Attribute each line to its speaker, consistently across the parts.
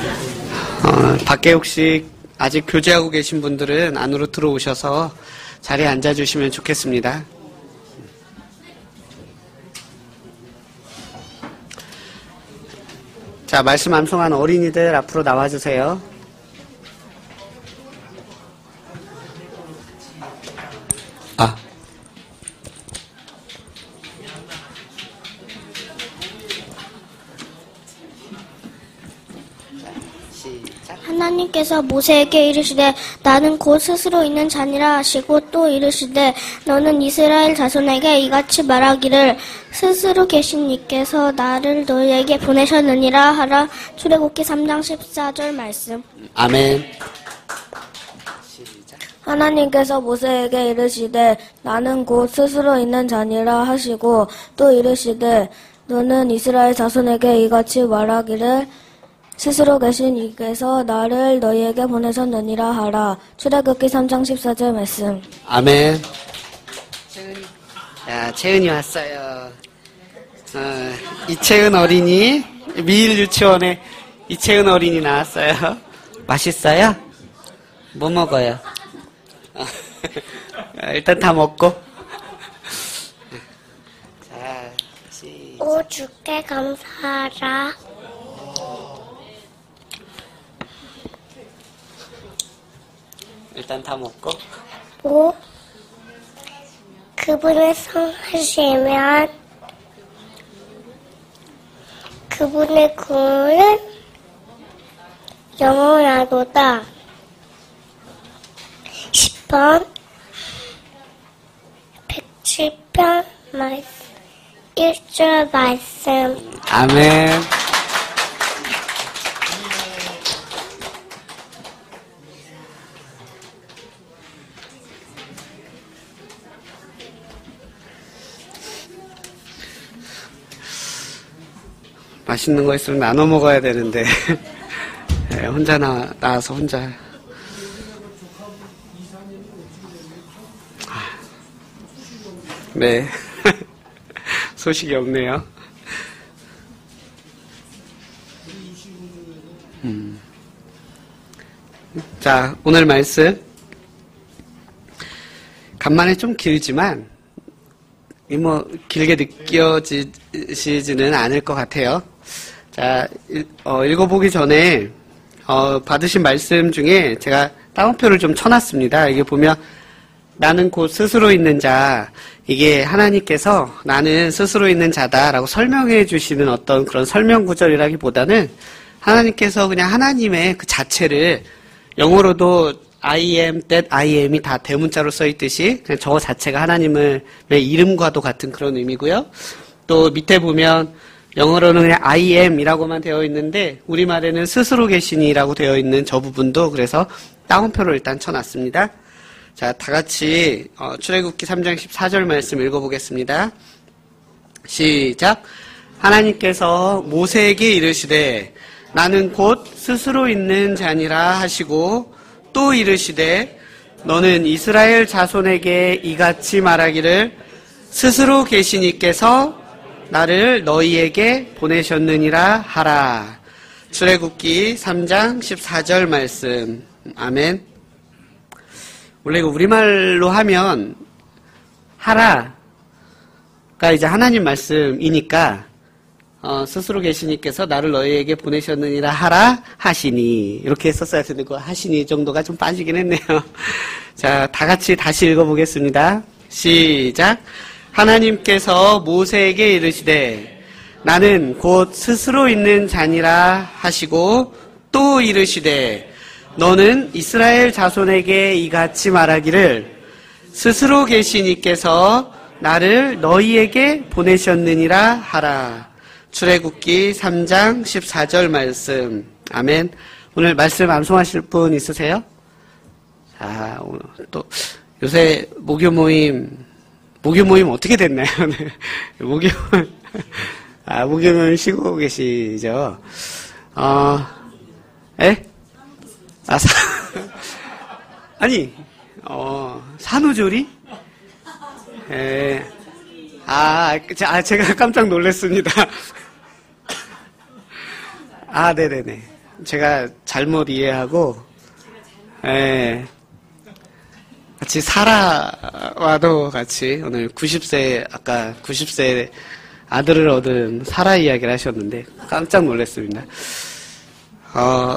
Speaker 1: 밖에 혹시 아직 교제하고 계신 분들은 안으로 들어오셔서 자리에 앉아주시면 좋겠습니다. 자, 말씀 암송한 어린이들 앞으로 나와주세요.
Speaker 2: 하나님께서 모세에게 이르시되 나는 곧 스스로 있는 자니라 하시고 또 이르시되 너는 이스라엘 자손에게 이같이 말하기를 스스로 계신 이께서 나를 너희에게 보내셨느니라 하라. 출애굽기 3장 14절 말씀.
Speaker 1: 아멘.
Speaker 3: 하나님께서 모세에게 이르시되 나는 곧 스스로 있는 자니라 하시고 또 이르시되 너는 이스라엘 자손에게 이같이 말하기를 스스로 계신 이께서 나를 너희에게 보내셨느니라 하라. 출애굽기 3장 14절 말씀.
Speaker 1: 아멘. 채은이 왔어요. 이채은 어린이, 미일 유치원에 이채은 어린이 나왔어요. 맛있어요? 뭐 먹어요? 일단 다 먹고. 자, 시작.
Speaker 2: 오 주께 감사하라.
Speaker 1: 일단 다 먹고.
Speaker 2: 오 그분을 성하시면 그분의 구원은 영원하도다. 10번 107편 1절 말씀.
Speaker 1: 아멘. 맛있는 거 있으면 나눠 먹어야 되는데 혼자 나와서 혼자. 네. 소식이 없네요. 자, 오늘 말씀 간만에 좀 길지만 뭐 길게 느껴지지는 않을 것 같아요. 자, 읽어보기 전에 받으신 말씀 중에 제가 따옴표를 좀 쳐놨습니다. 이게 보면 나는 곧 스스로 있는 자, 이게 하나님께서 나는 스스로 있는 자다라고 설명해 주시는 어떤 그런 설명 구절이라기보다는 하나님께서 그냥 하나님의 그 자체를, 영어로도 I am, that I am이 다 대문자로 써있듯이 그냥 저 자체가 하나님의 이름과도 같은 그런 의미고요. 또 밑에 보면 영어로는 그냥 I am이라고만 되어 있는데 우리말에는 스스로 계시니라고 되어 있는 저 부분도 그래서 따옴표로 일단 쳐놨습니다. 자, 다 같이 출애굽기 3장 14절 말씀 읽어보겠습니다. 시작. 하나님께서 모세에게 이르시되 나는 곧 스스로 있는 자니라 하시고 또 이르시되 너는 이스라엘 자손에게 이같이 말하기를 스스로 계신 이께서 나를 너희에게 보내셨느니라 하라. 출애굽기 3장 14절 말씀. 아멘. 원래 이거 우리말로 하면 하라가 이제 하나님 말씀이니까 스스로 계시니께서 나를 너희에게 보내셨느니라 하라 하시니 이렇게 했었어야 되는데 그 하시니 정도가 좀 빠지긴 했네요. 자, 다 같이 다시 읽어보겠습니다. 시작. 하나님께서 모세에게 이르시되 나는 곧 스스로 있는 자니라 하시고 또 이르시되 너는 이스라엘 자손에게 이같이 말하기를 스스로 계신 이께서 나를 너희에게 보내셨느니라 하라. 출애굽기 3장 14절 말씀. 아멘. 오늘 말씀 암송하실 분 있으세요? 자, 오늘 또 요새 목요 모임 어떻게 됐나요? 목요 모임 쉬고 계시죠? 에? 아니, 산후조리? 예. 제가 깜짝 놀랐습니다. 네네네. 제가 잘못 이해하고, 예. 같이 사라와도 같이 오늘 90세, 아까 90세 아들을 얻은 사라 이야기를 하셨는데 깜짝 놀랐습니다. 다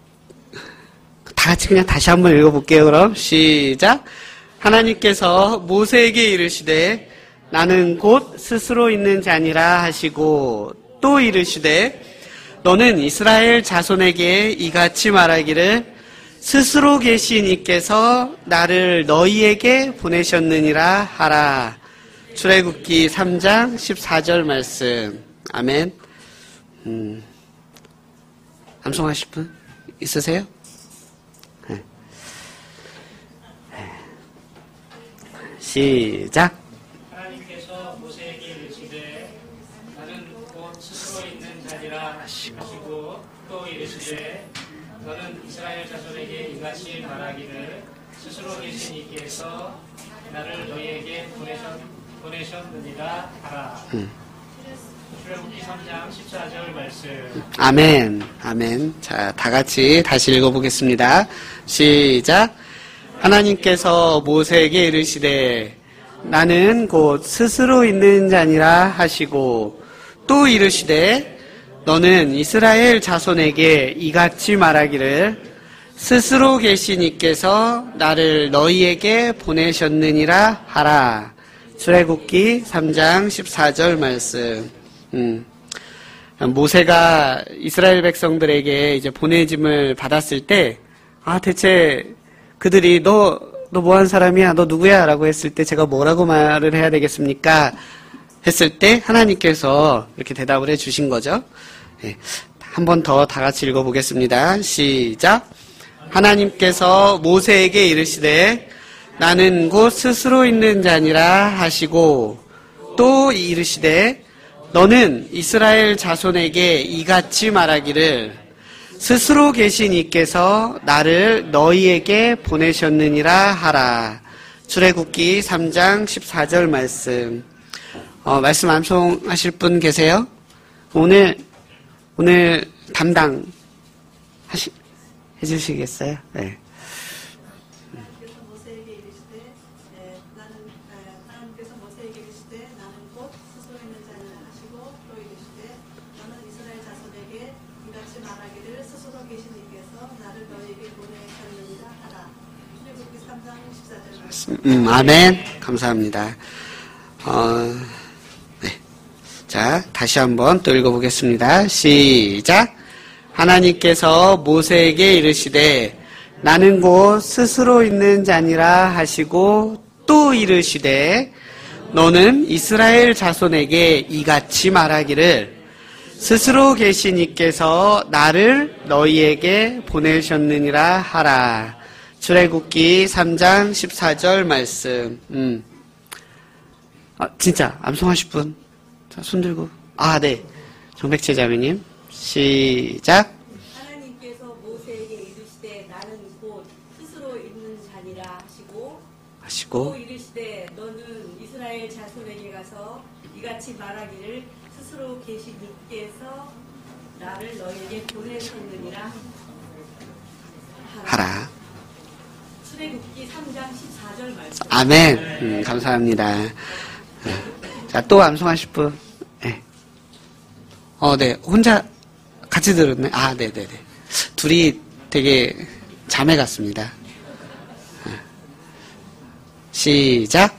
Speaker 1: 같이 그냥 다시 한번 읽어볼게요. 그럼 시작. 하나님께서 모세에게 이르시되 나는 곧 스스로 있는 자니라 하시고 또 이르시되 너는 이스라엘 자손에게 이같이 말하기를 스스로 계신 이께서 나를 너희에게 보내셨느니라 하라. 출애굽기 3장 14절 말씀. 아멘. 암송하실 분 있으세요? 네. 시작.
Speaker 4: 하나님께서 모세에게 이르시되 나는 곧 스스로 있는 자니라 하시고 또 이르시되 너는 이스라엘 자손에게 이같이 말하기를 스스로 계신 이께서 나를 너희에게 보내셨느니라 하라. 출애굽기 3장 14절 말씀.
Speaker 1: 아멘. 아멘. 자, 다 같이 다시 읽어보겠습니다. 시작. 하나님께서 모세에게 이르시되 나는 곧 스스로 있는 자니라 하시고 또 이르시되 너는 이스라엘 자손에게 이같이 말하기를 스스로 계신 이께서 나를 너희에게 보내셨느니라 하라. 출애굽기 3장 14절 말씀. 모세가 이스라엘 백성들에게 이제 보내짐을 받았을 때, 대체 그들이 너 뭐 한 사람이야? 너 누구야? 라고 했을 때 제가 뭐라고 말을 해야 되겠습니까? 했을 때 하나님께서 이렇게 대답을 해 주신 거죠. 네, 한 번 더 다 같이 읽어보겠습니다. 시작. 하나님께서 모세에게 이르시되 나는 곧 스스로 있는 자니라 하시고 또 이르시되 너는 이스라엘 자손에게 이같이 말하기를 스스로 계신 이께서 나를 너희에게 보내셨느니라 하라. 출애굽기 3장 14절 말씀. 말씀 암송하실 분 계세요? 오늘 담당 해주시겠어요? 네.
Speaker 5: 하나님께서 모세에게 이르시되 나는 곧 스스로 있는 자니라 하시고 또 이르시되 너는 이스라엘 자손에게 이같이 말하기를 스스로 계신 이께서 나를 너희에게 보내셨느니라 하라. 출애굽기 3장 14절 말씀.
Speaker 1: 아멘. 감사합니다. 네. 자, 다시 한번 또 읽어보겠습니다. 시작. 하나님께서 모세에게 이르시되 나는 곧 스스로 있는 자니라 하시고 또 이르시되 너는 이스라엘 자손에게 이같이 말하기를 스스로 계신 이께서 나를 너희에게 보내셨느니라 하라. 출애굽기 3장 14절 말씀. 진짜 암송하실 분? 자, 손 들고. 네. 정백채 자매님. 시작.
Speaker 5: 하나님께서 모세에게 이르시되 나는 곧 스스로 있는 자니라 하시고 또 이르시되 너는 이스라엘 자손에게 가서 이같이 말하기를 스스로 계신 이께서 나를 너희에게 보내셨느니라
Speaker 1: 하라.
Speaker 5: 출애굽기 3장 14절 말씀.
Speaker 1: 아멘. 감사합니다. 자, 또 암송하실 분. 네. 네. 혼자 같이 들었네. 네네네. 둘이 되게 자매 같습니다. 시작.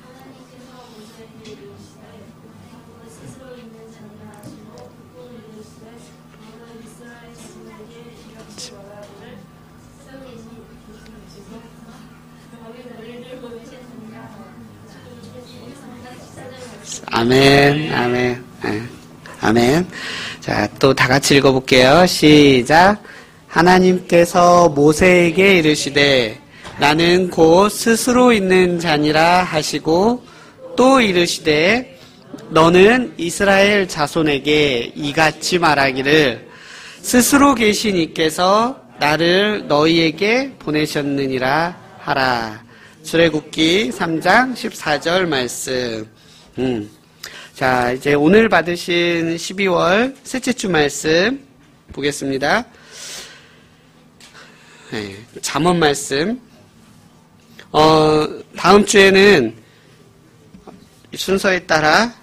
Speaker 1: 아멘, 아멘, 아멘. 자, 또 다 같이 읽어볼게요. 시작. 하나님께서 모세에게 이르시되 나는 곧 스스로 있는 자니라 하시고 또 이르시되 너는 이스라엘 자손에게 이같이 말하기를 스스로 계신 이께서 나를 너희에게 보내셨느니라 하라. 출애굽기 3장 14절 말씀. 자, 이제 오늘 받으신 12월 셋째 주 말씀 보겠습니다. 네, 잠언 말씀. 다음 주에는 순서에 따라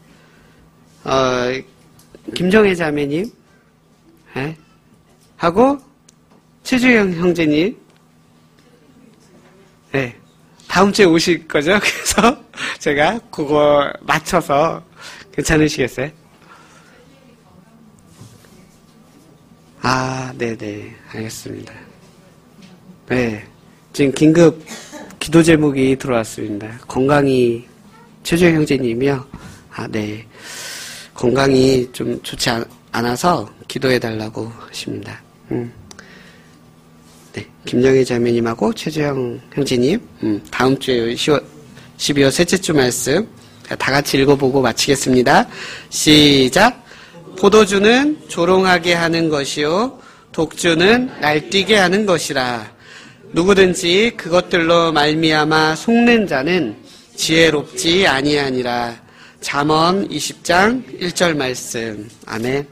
Speaker 1: 김정혜 자매님 네, 하고 최주영 형제님 네, 다음 주에 오실 거죠? 그래서 제가 그거 맞춰서 괜찮으시겠어요? 네네, 알겠습니다. 네, 지금 긴급 기도 제목이 들어왔습니다. 건강이, 최주영 형제님이요? 네. 건강이 좀 좋지 않아서 기도해달라고 하십니다. 네, 김정희 자매님하고 최주영 형제님, 다음 주에 12월 셋째 주 말씀, 다 같이 읽어보고 마치겠습니다. 시작! 포도주는 조롱하게 하는 것이요 독주는 날뛰게 하는 것이라. 누구든지 그것들로 말미암아 속는 자는 지혜롭지 아니하니라. 잠언 20장 1절 말씀. 아멘.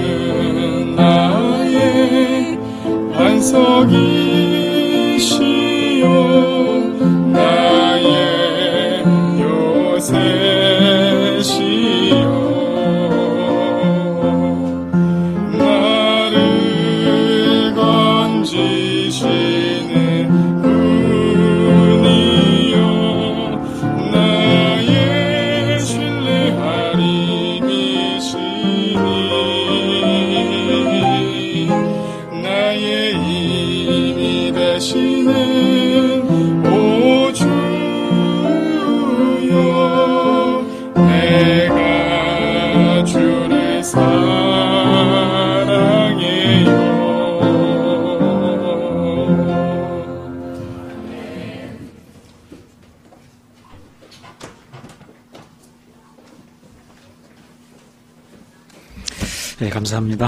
Speaker 6: 반석이시 네, 감사합니다.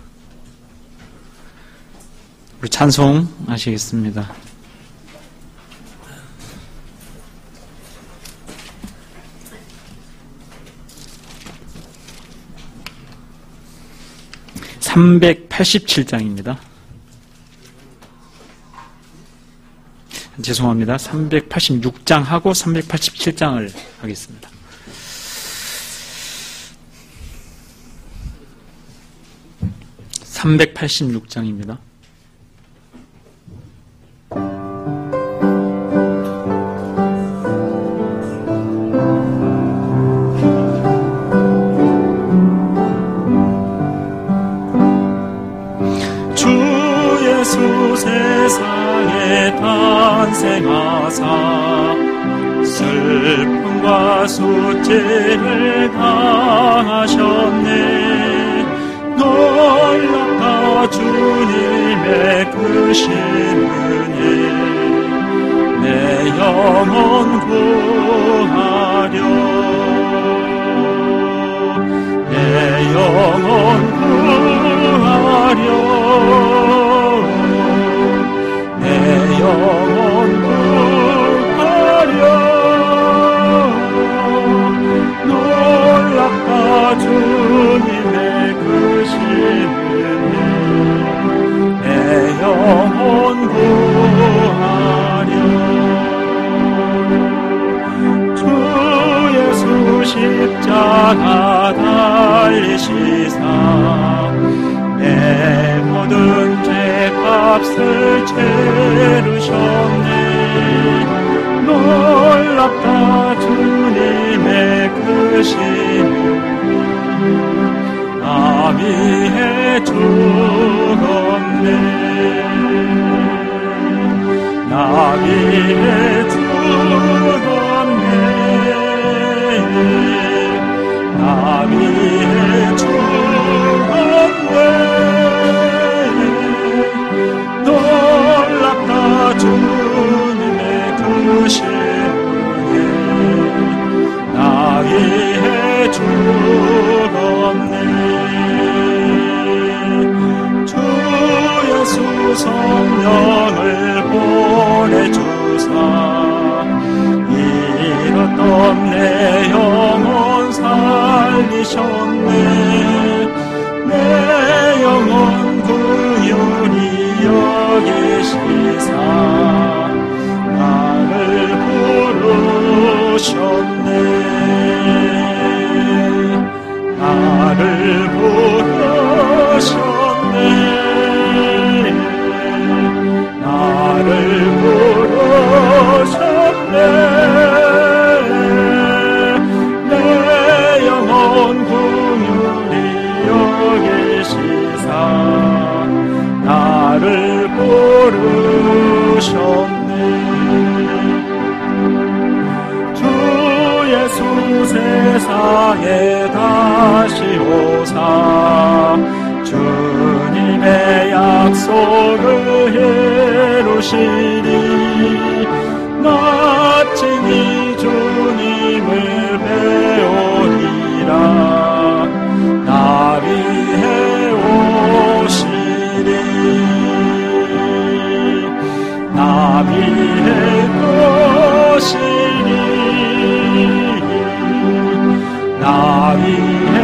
Speaker 6: 우리 찬송 하시겠습니다. (387장입니다) 죄송합니다. 386장 하고 387장을 하겠습니다. (386장입니다)
Speaker 7: 주 예수 세상에 탄생하사 슬픔과 수치를 당하셨네. 놀랍다 주님의 크신 은혜, 내 영혼 구하려, 내 영혼 구하려, 내 영혼 구하려. 놀랍다 주님의 크신 은혜, 내 영혼 구하려. 주 예수 십자가 달리시사 내 모든 죄값을 치르셨네. 놀랍다 주님의 크신 나 위해 죽었네. 나 위해 죽었네. 나 위해 죽었네. 놀랍다 주님의 크신 은혜, 나 위해 죽었네. 주 예수 성령을 보내주사 잃었던 내 영혼 살리셨네. 내 영혼 긍휼히 여기시사 나를 부르셨네. 나를 부르셨네. 나를 부르셨네. 내 영혼 긍휼히 여기시사 나를 부르셨네. 주 예수 세상에 다시 오사 주님의 약속을 이루시니 마침이 주님을 배우리라. 나 위해 오시리. 나 위해 오시리. 나 위해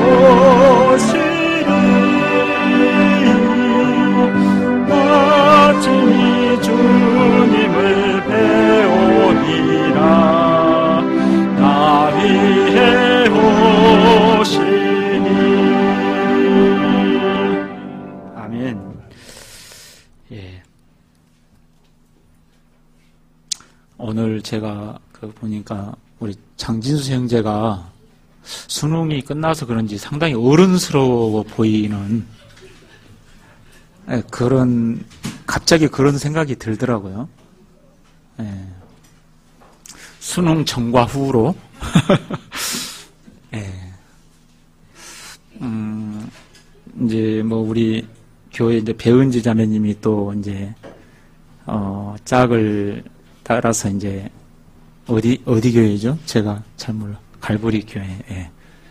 Speaker 7: 오시리. 마침이 주님을
Speaker 6: 예. 오늘 제가 보니까 우리 장진수 형제가 수능이 끝나서 그런지 상당히 어른스러워 보이는 갑자기 그런 생각이 들더라고요. 예. 수능 전과 후로. 예. 이제 우리 교회 이제 배은지 자매님이 또 이제, 짝을 따라서 이제, 어디 교회죠? 제가 잘 몰라. 갈보리 교회, 예.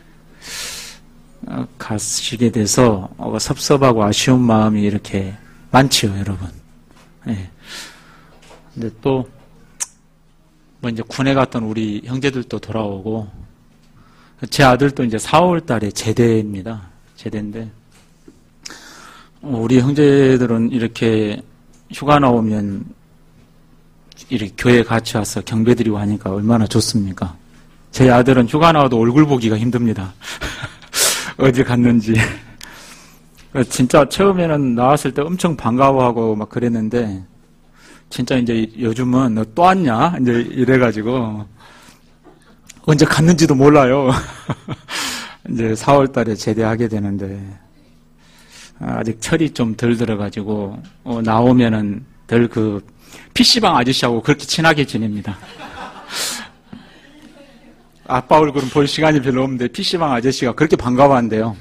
Speaker 6: 가시게 돼서, 섭섭하고 아쉬운 마음이 이렇게 많지요, 여러분. 예. 근데 또, 이제 군에 갔던 우리 형제들도 돌아오고, 제 아들도 이제 4월 달에 제대입니다. 제대인데, 우리 형제들은 이렇게 휴가 나오면 이렇게 교회 같이 와서 경배드리고 하니까 얼마나 좋습니까? 제 아들은 휴가 나와도 얼굴 보기가 힘듭니다. 어디 갔는지. 진짜 처음에는 나왔을 때 엄청 반가워하고 막 그랬는데, 진짜 이제 요즘은 너 또 왔냐? 이제 이래가지고, 언제 갔는지도 몰라요. 이제 4월 달에 제대하게 되는데, 아직 철이 좀 덜 들어가지고, 나오면은 덜 PC방 아저씨하고 그렇게 친하게 지냅니다. 아빠 얼굴은 볼 시간이 별로 없는데, PC방 아저씨가 그렇게 반가워한대요.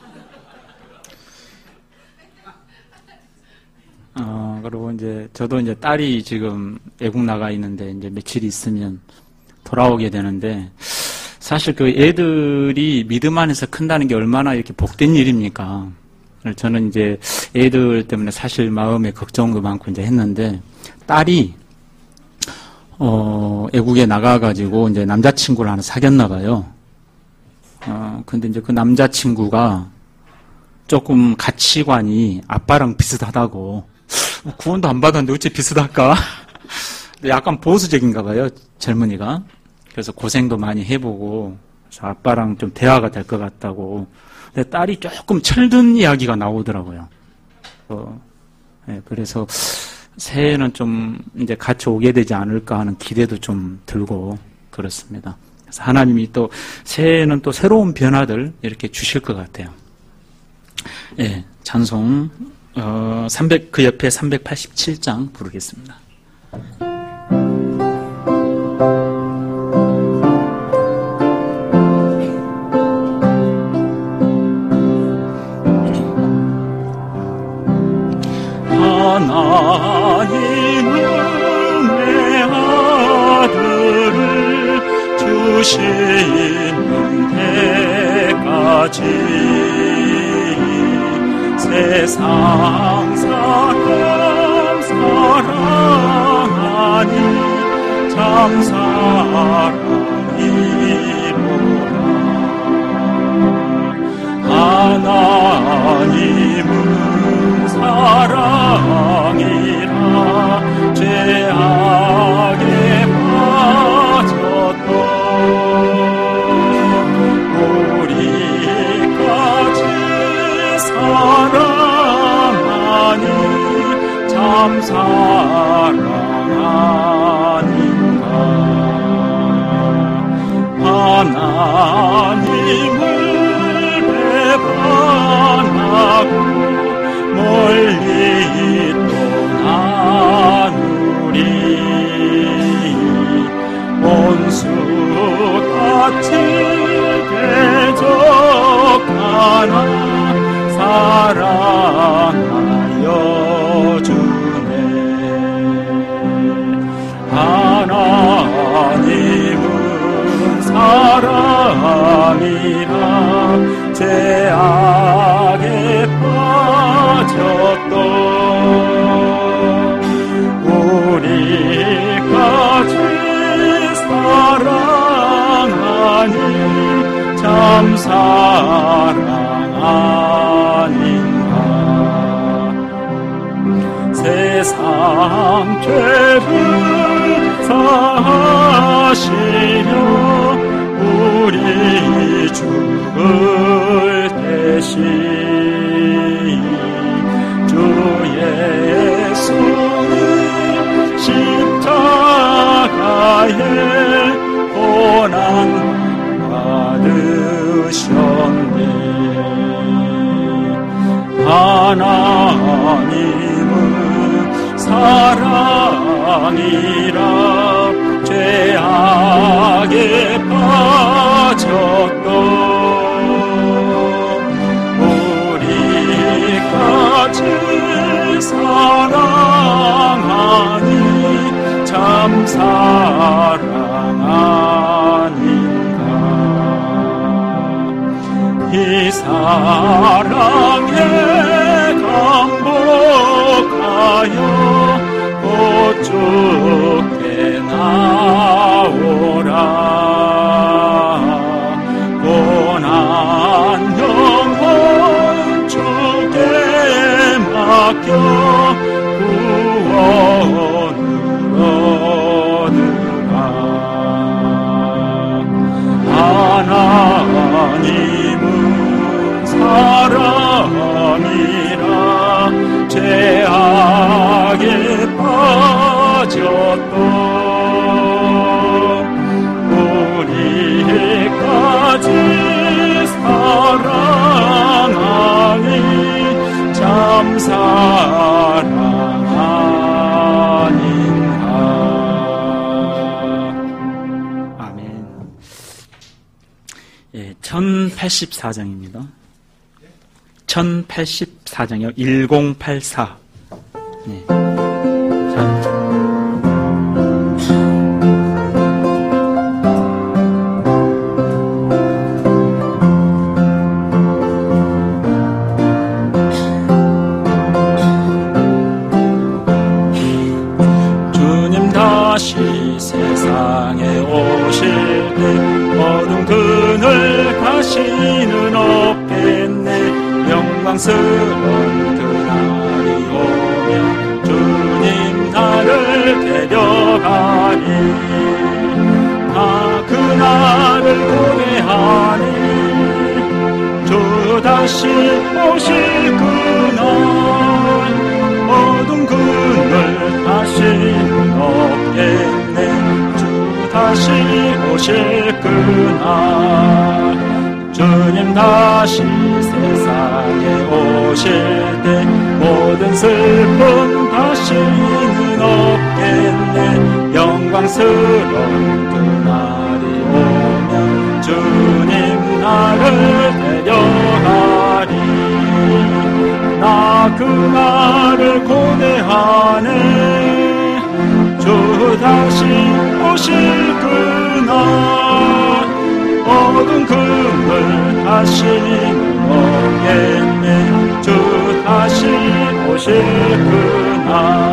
Speaker 6: 그리고 이제, 저도 이제 딸이 지금 외국 나가 있는데, 이제 며칠 있으면 돌아오게 되는데, 사실 애들이 믿음 안에서 큰다는 게 얼마나 이렇게 복된 일입니까? 저는 이제 애들 때문에 사실 마음에 걱정도 많고 이제 했는데, 딸이, 외국에 나가가지고 이제 남자친구를 하나 사귀었나 봐요. 근데 이제 그 남자친구가 조금 가치관이 아빠랑 비슷하다고, 구원도 안 받았는데 어째 비슷할까? 약간 보수적인가 봐요, 젊은이가. 그래서 고생도 많이 해보고, 그래서 아빠랑 좀 대화가 될 것 같다고. 근데 딸이 조금 철든 이야기가 나오더라고요. 네, 그래서 새해에는 좀 이제 같이 오게 되지 않을까 하는 기대도 좀 들고 그렇습니다. 그래서 하나님이 또 새해에는 또 새로운 변화들 이렇게 주실 것 같아요. 예, 찬송, 그 옆에 387장 부르겠습니다.
Speaker 7: 하나님은 내 아들을 주시는 때까지 세상 사람 사랑하니 참 사랑이로다. 하나님은 사랑이라 죄악에 빠졌던 우리까지 사랑하니 참 사랑 아닌가. 하나님을 배반하고 멀리 떠나누리. 원수같이 대적하나 사랑하여 주네. 하나님은 사랑이라 죄악에 빠졌던 우리까지 사랑하니 참 사랑 아닌가. 세상 죄를 사하시려 우리 죽을 대신 주 예수 사랑이라 죄악에 빠졌던 우리까지 사랑하니 참 사랑 아닌가. 이 사랑에 감복하여 보축해 나오라. 고난 영혼 주께 맡겨 구원을 얻으라. 하나님은 사랑이라 죄악에 빠졌던 우리까지 사랑하니 참 사랑 아닌가.
Speaker 6: 아멘. 예, 1084장입니다. 1084장이요. 1084. 네. 자.
Speaker 7: 주님 다시 세상에 오실 때 어두운 그늘 다시는 없겠네. 영광스러운 그날이 오면 주님 나를 데려가니. 아 그날을 고대하니 주 다시 오실 그날. 어두운 그늘 다시는 없겠네. 주 다시 오실 그날. 주님 다시 세상에 오실 때 모든 슬픔 다시는 없겠네. 영광스러운 그날이 오면 주님 나를 데려가리. 나 그날을 고대하네. 주 다시 오실 그날. 어두운 그늘 다시는 없겠네. 주 다시 오실 그날.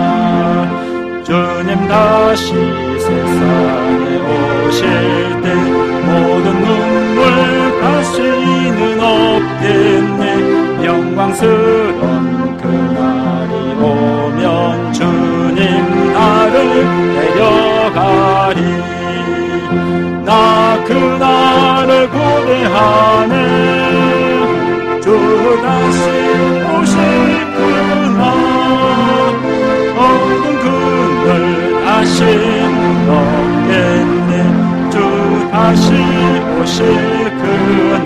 Speaker 7: 주님 다시 세상에 오실 때 모든 눈물 다시는 없겠네. 영광스러운 그날이 오면 주님 나를 데려가리. 나 그날을 고대하네. 주 다시 오실 그날. 어두운 그늘 다시는 없겠네. 주 다시 오실 그날.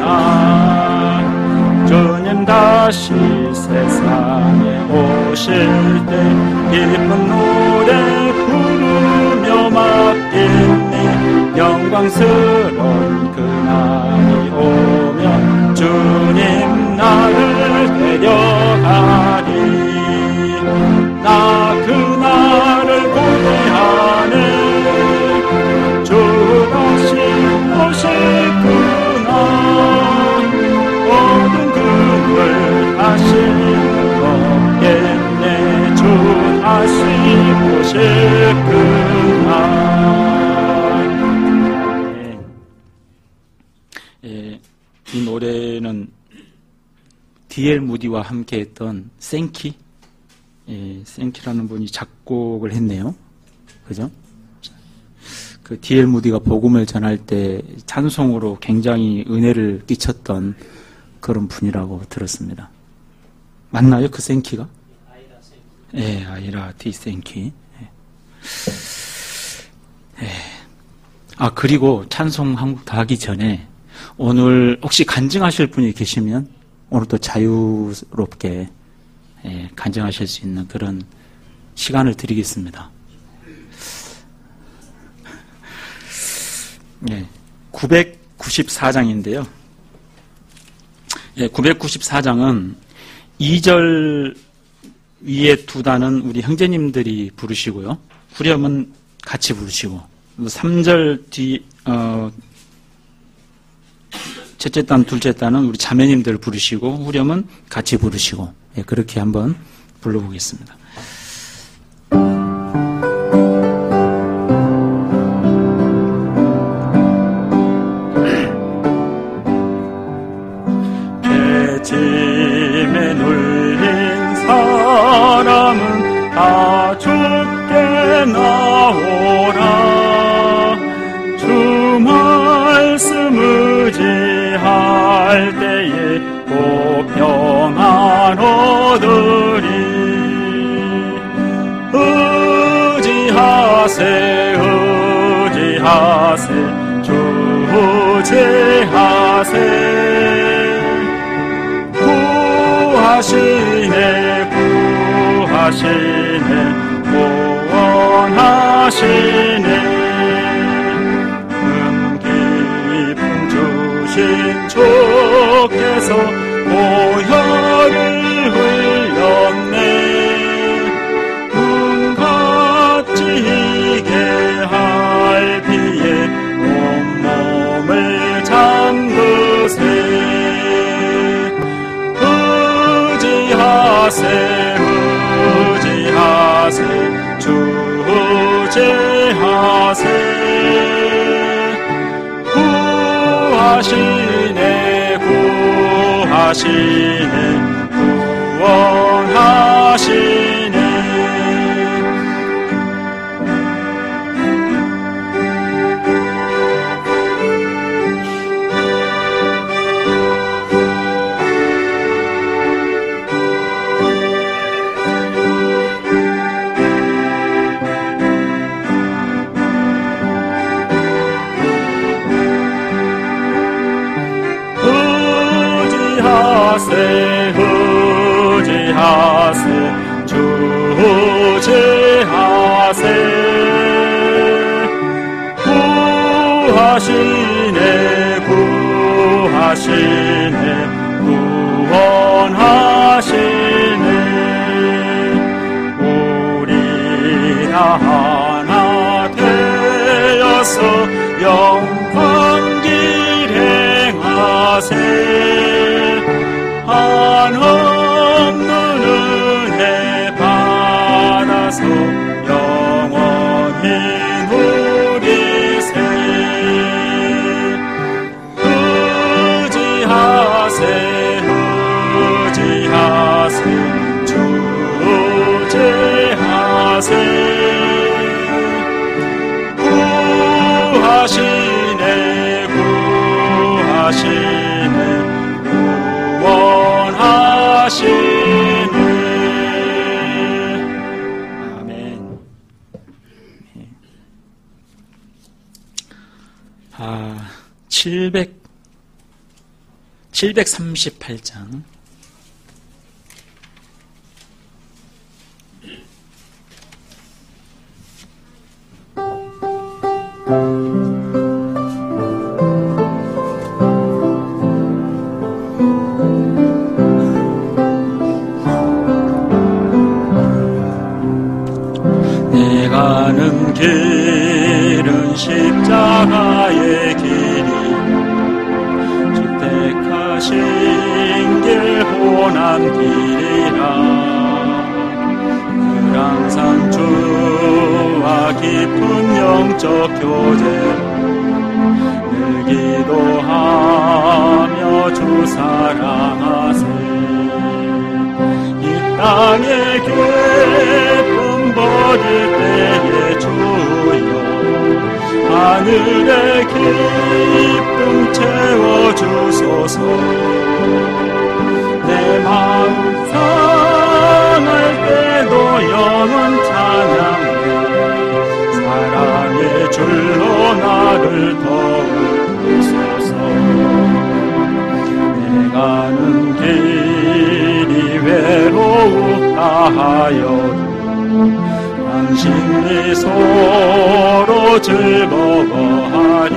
Speaker 7: 주님 다시 세상에 오실 때 기쁜 노래 부르며 맞겠네. 영광스러운 그날이 오면 주님 나를 데려가리. 나 그날을 고대하네. 주 다시 오실 그날. 어두운 그늘 다시는 없겠네. 주 다시 오실 그날.
Speaker 6: 이 노래는 D.L. 무디와 함께 했던 생키, 생키라는 분이 작곡을 했네요. 그죠? 그 D.L. 무디가 복음을 전할 때 찬송으로 굉장히 은혜를 끼쳤던 그런 분이라고 들었습니다. 맞나요? 그 생키가? 예, 아이라 디 생키. 아, 그리고 찬송 한곡 다 하기 전에 오늘 혹시 간증하실 분이 계시면 오늘 또 자유롭게 간증하실 수 있는 그런 시간을 드리겠습니다. 네, 994장인데요. 네, 994장은 2절 위에 두 단은 우리 형제님들이 부르시고요. 후렴은 같이 부르시고, 3절 뒤, 첫째 단, 둘째 단은 우리 자매님들 부르시고, 후렴은 같이 부르시고, 네, 그렇게 한번 불러보겠습니다.
Speaker 7: 배짐에 눌린 사람은 다 죽게 나오라. 주 말씀 의지할 때에 꼭 평안 얻으리. 의지하세 의지하세 주 의지하세. 구하시네 구하시네 구원하시네. 깊은 주신 주께서 보혈을 흘렸네. 눈같이 희게 할 피에 온몸을 잠그세. 의지하세 의지하세 주 의지하세. 구하시네 구하시네 구원하시네. 의지하세 주 의지하세. 구하시네 구하시네 구원하시네. 우리 다 하나 되어서 영광 길 행하세. 한없는 은혜 받아서 영원히 누리세. 의지하세 의지하세 주 의지하세. 구하시네 구하시네 구원하시네. 아멘.
Speaker 6: 738장.
Speaker 7: 가는 길은 십자가의 길이 주 택하신 길 고난 길이라. 늘 항상 주와 깊은 영적 교제로 늘 기도하며 주 사랑하세. 이 땅의 기쁨 버릴 때에 주여 하늘의 기쁨 채워주소서. 내 마음 상할 때도 영원 찬양해 사랑의 줄로 나를 더우소서. 내 가는 길이 외롭다 하여도 당신이 서로 즐거워하리.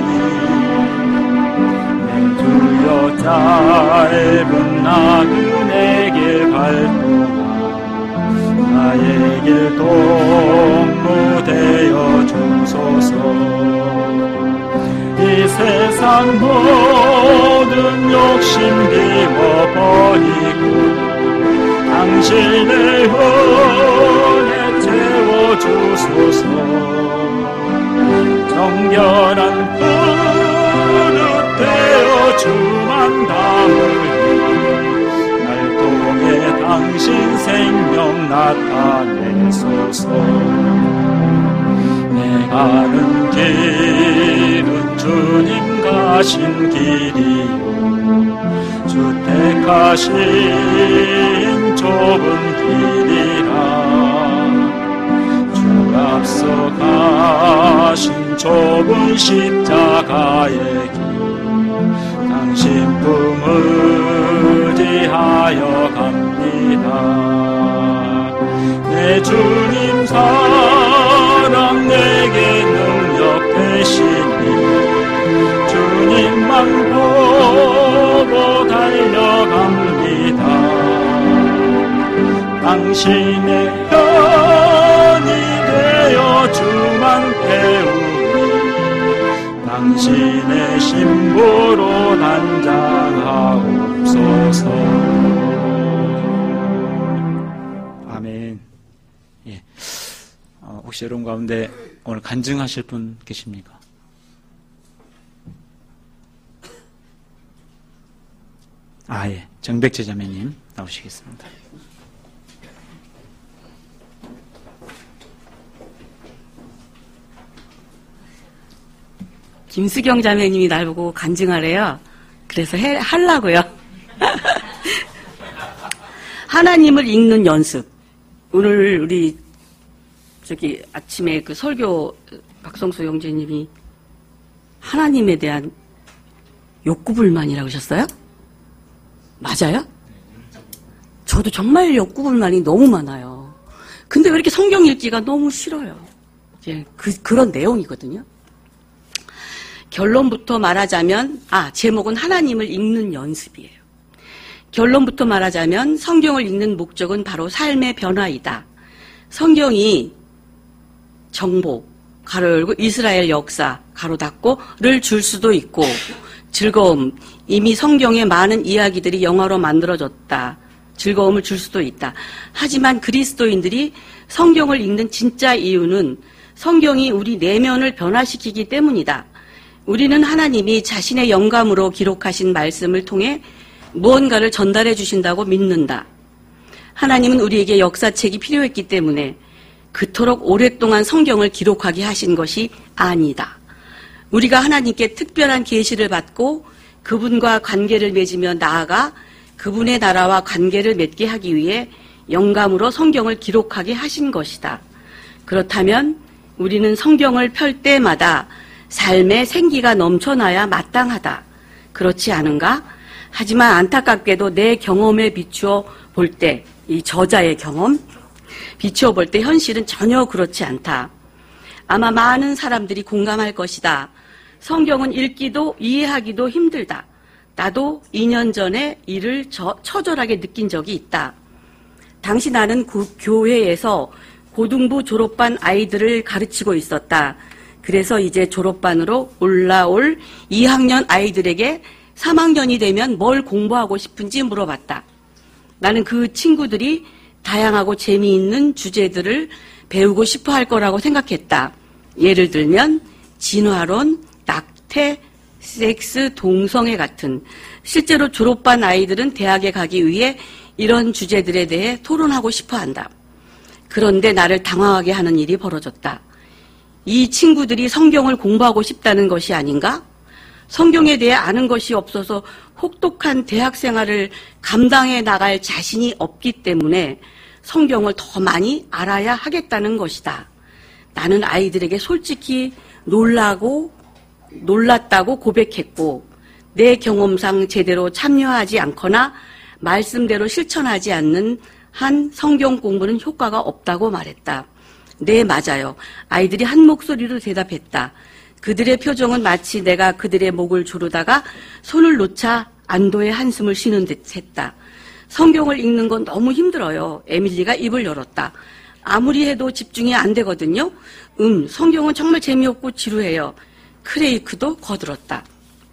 Speaker 7: 내 주여 짧은 나그네게 발동하 나의 길 동무 되어 주소서. 이 세상 모든 욕심 비워버리고 당신의 은혜 채워주소서. 정결한 그릇 되어 주만 담으리. 날 통해 당신 생명 나타내소서. 내 가는 길은 주님 가신 길이요 주 택하신 좁은 길이라. 주 앞서 가신 좁은 십자가의 길 당신 품을 의지하여 갑니다. 내 주님 사랑 내게 능력 되시니 주님만 보고 달려갑니다. 당신의 편이 되어 주만 배우니 당신의 신부로 단장하옵소서.
Speaker 6: 아멘. 예. 혹시 여러분 가운데 오늘 간증하실 분 계십니까? 예. 정백제 자매님 나오시겠습니다.
Speaker 8: 김수경 자매님이 날 보고 간증하래요. 그래서 하려고요. 하나님을 읽는 연습. 오늘 우리 아침에 그 설교 박성수 형제님이 하나님에 대한 욕구불만이라고 하셨어요? 맞아요? 저도 정말 욕구불만이 너무 많아요. 근데 왜 이렇게 성경 읽기가 너무 싫어요? 이제 그런 내용이거든요. 결론부터 말하자면, 제목은 하나님을 읽는 연습이에요. 결론부터 말하자면 성경을 읽는 목적은 바로 삶의 변화이다. 성경이 정보, 가로 열고 이스라엘 역사, 가로 닫고를 줄 수도 있고 즐거움, 이미 성경의 많은 이야기들이 영화로 만들어졌다. 즐거움을 줄 수도 있다. 하지만 그리스도인들이 성경을 읽는 진짜 이유는 성경이 우리 내면을 변화시키기 때문이다. 우리는 하나님이 자신의 영감으로 기록하신 말씀을 통해 무언가를 전달해 주신다고 믿는다. 하나님은 우리에게 역사책이 필요했기 때문에 그토록 오랫동안 성경을 기록하게 하신 것이 아니다. 우리가 하나님께 특별한 계시를 받고 그분과 관계를 맺으며 나아가 그분의 나라와 관계를 맺게 하기 위해 영감으로 성경을 기록하게 하신 것이다. 그렇다면 우리는 성경을 펼 때마다 삶의 생기가 넘쳐나야 마땅하다. 그렇지 않은가? 하지만 안타깝게도 내 경험에 비추어 볼 때, 이 저자의 경험, 비추어 볼 때 현실은 전혀 그렇지 않다. 아마 많은 사람들이 공감할 것이다. 성경은 읽기도 이해하기도 힘들다. 나도 2년 전에 이를 처절하게 느낀 적이 있다. 당시 나는 교회에서 고등부 졸업반 아이들을 가르치고 있었다. 그래서 이제 졸업반으로 올라올 2학년 아이들에게 3학년이 되면 뭘 공부하고 싶은지 물어봤다. 나는 그 친구들이 다양하고 재미있는 주제들을 배우고 싶어 할 거라고 생각했다. 예를 들면 진화론, 낙태, 섹스, 동성애 같은. 실제로 졸업반 아이들은 대학에 가기 위해 이런 주제들에 대해 토론하고 싶어 한다. 그런데 나를 당황하게 하는 일이 벌어졌다. 이 친구들이 성경을 공부하고 싶다는 것이 아닌가? 성경에 대해 아는 것이 없어서 혹독한 대학 생활을 감당해 나갈 자신이 없기 때문에 성경을 더 많이 알아야 하겠다는 것이다. 나는 아이들에게 솔직히 놀랐다고 고백했고 내 경험상 제대로 참여하지 않거나 말씀대로 실천하지 않는 한 성경 공부는 효과가 없다고 말했다. 네, 맞아요. 아이들이 한 목소리로 대답했다. 그들의 표정은 마치 내가 그들의 목을 조르다가 손을 놓자 안도의 한숨을 쉬는 듯 했다. 성경을 읽는 건 너무 힘들어요. 에밀리가 입을 열었다. 아무리 해도 집중이 안 되거든요. 성경은 정말 재미없고 지루해요. 크레이크도 거들었다.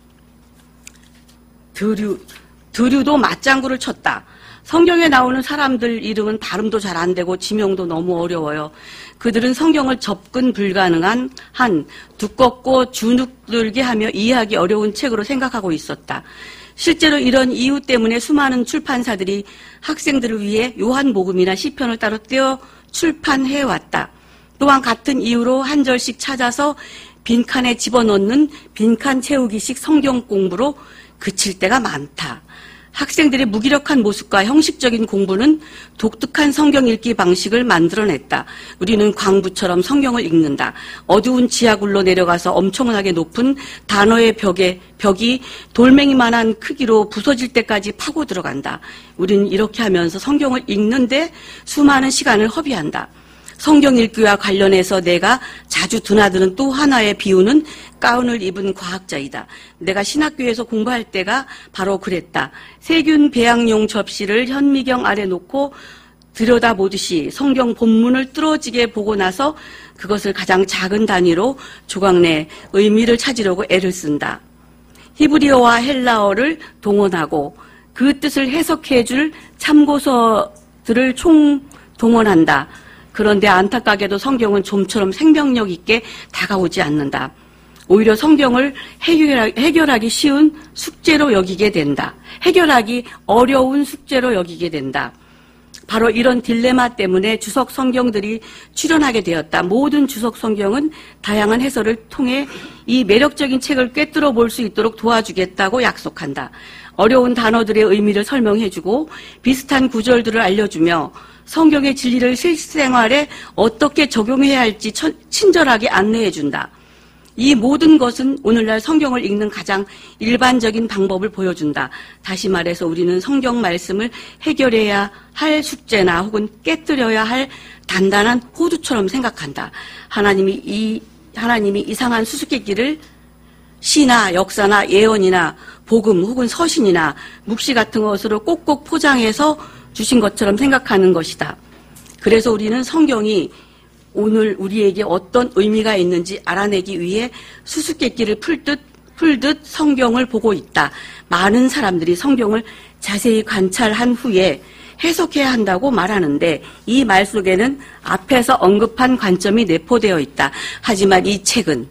Speaker 8: 드류도 맞장구를 쳤다. 성경에 나오는 사람들 이름은 발음도 잘 안 되고 지명도 너무 어려워요. 그들은 성경을 접근 불가능한 한 두껍고 주눅들게 하며 이해하기 어려운 책으로 생각하고 있었다. 실제로 이런 이유 때문에 수많은 출판사들이 학생들을 위해 요한복음이나 시편을 따로 떼어 출판해왔다. 또한 같은 이유로 한 절씩 찾아서 빈칸에 집어넣는 빈칸 채우기식 성경 공부로 그칠 때가 많다. 학생들의 무기력한 모습과 형식적인 공부는 독특한 성경 읽기 방식을 만들어냈다. 우리는 광부처럼 성경을 읽는다. 어두운 지하굴로 내려가서 엄청나게 높은 단어의 벽이 돌멩이만한 크기로 부서질 때까지 파고 들어간다. 우리는 이렇게 하면서 성경을 읽는데 수많은 시간을 허비한다. 성경 읽기와 관련해서 내가 자주 드나드는 또 하나의 비유는 가운을 입은 과학자이다. 내가 신학교에서 공부할 때가 바로 그랬다. 세균 배양용 접시를 현미경 아래 놓고 들여다보듯이 성경 본문을 뚫어지게 보고 나서 그것을 가장 작은 단위로 조각 내 의미를 찾으려고 애를 쓴다. 히브리어와 헬라어를 동원하고 그 뜻을 해석해 줄 참고서들을 총동원한다. 그런데 안타깝게도 성경은 좀처럼 생명력 있게 다가오지 않는다. 오히려 성경을 해결하기 쉬운 숙제로 여기게 된다. 해결하기 어려운 숙제로 여기게 된다. 바로 이런 딜레마 때문에 주석 성경들이 출현하게 되었다. 모든 주석 성경은 다양한 해설을 통해 이 매력적인 책을 꿰뚫어 볼 수 있도록 도와주겠다고 약속한다. 어려운 단어들의 의미를 설명해주고 비슷한 구절들을 알려주며 성경의 진리를 실생활에 어떻게 적용해야 할지 친절하게 안내해준다. 이 모든 것은 오늘날 성경을 읽는 가장 일반적인 방법을 보여준다. 다시 말해서 우리는 성경 말씀을 해결해야 할 숙제나 혹은 깨뜨려야 할 단단한 호두처럼 생각한다. 하나님이 이상한 수수께끼를 시나 역사나 예언이나 복음 혹은 서신이나 묵시 같은 것으로 꼭꼭 포장해서 주신 것처럼 생각하는 것이다. 그래서 우리는 성경이 오늘 우리에게 어떤 의미가 있는지 알아내기 위해 수수께끼를 풀듯 성경을 보고 있다. 많은 사람들이 성경을 자세히 관찰한 후에 해석해야 한다고 말하는데 이 말 속에는 앞에서 언급한 관점이 내포되어 있다. 하지만 이 책은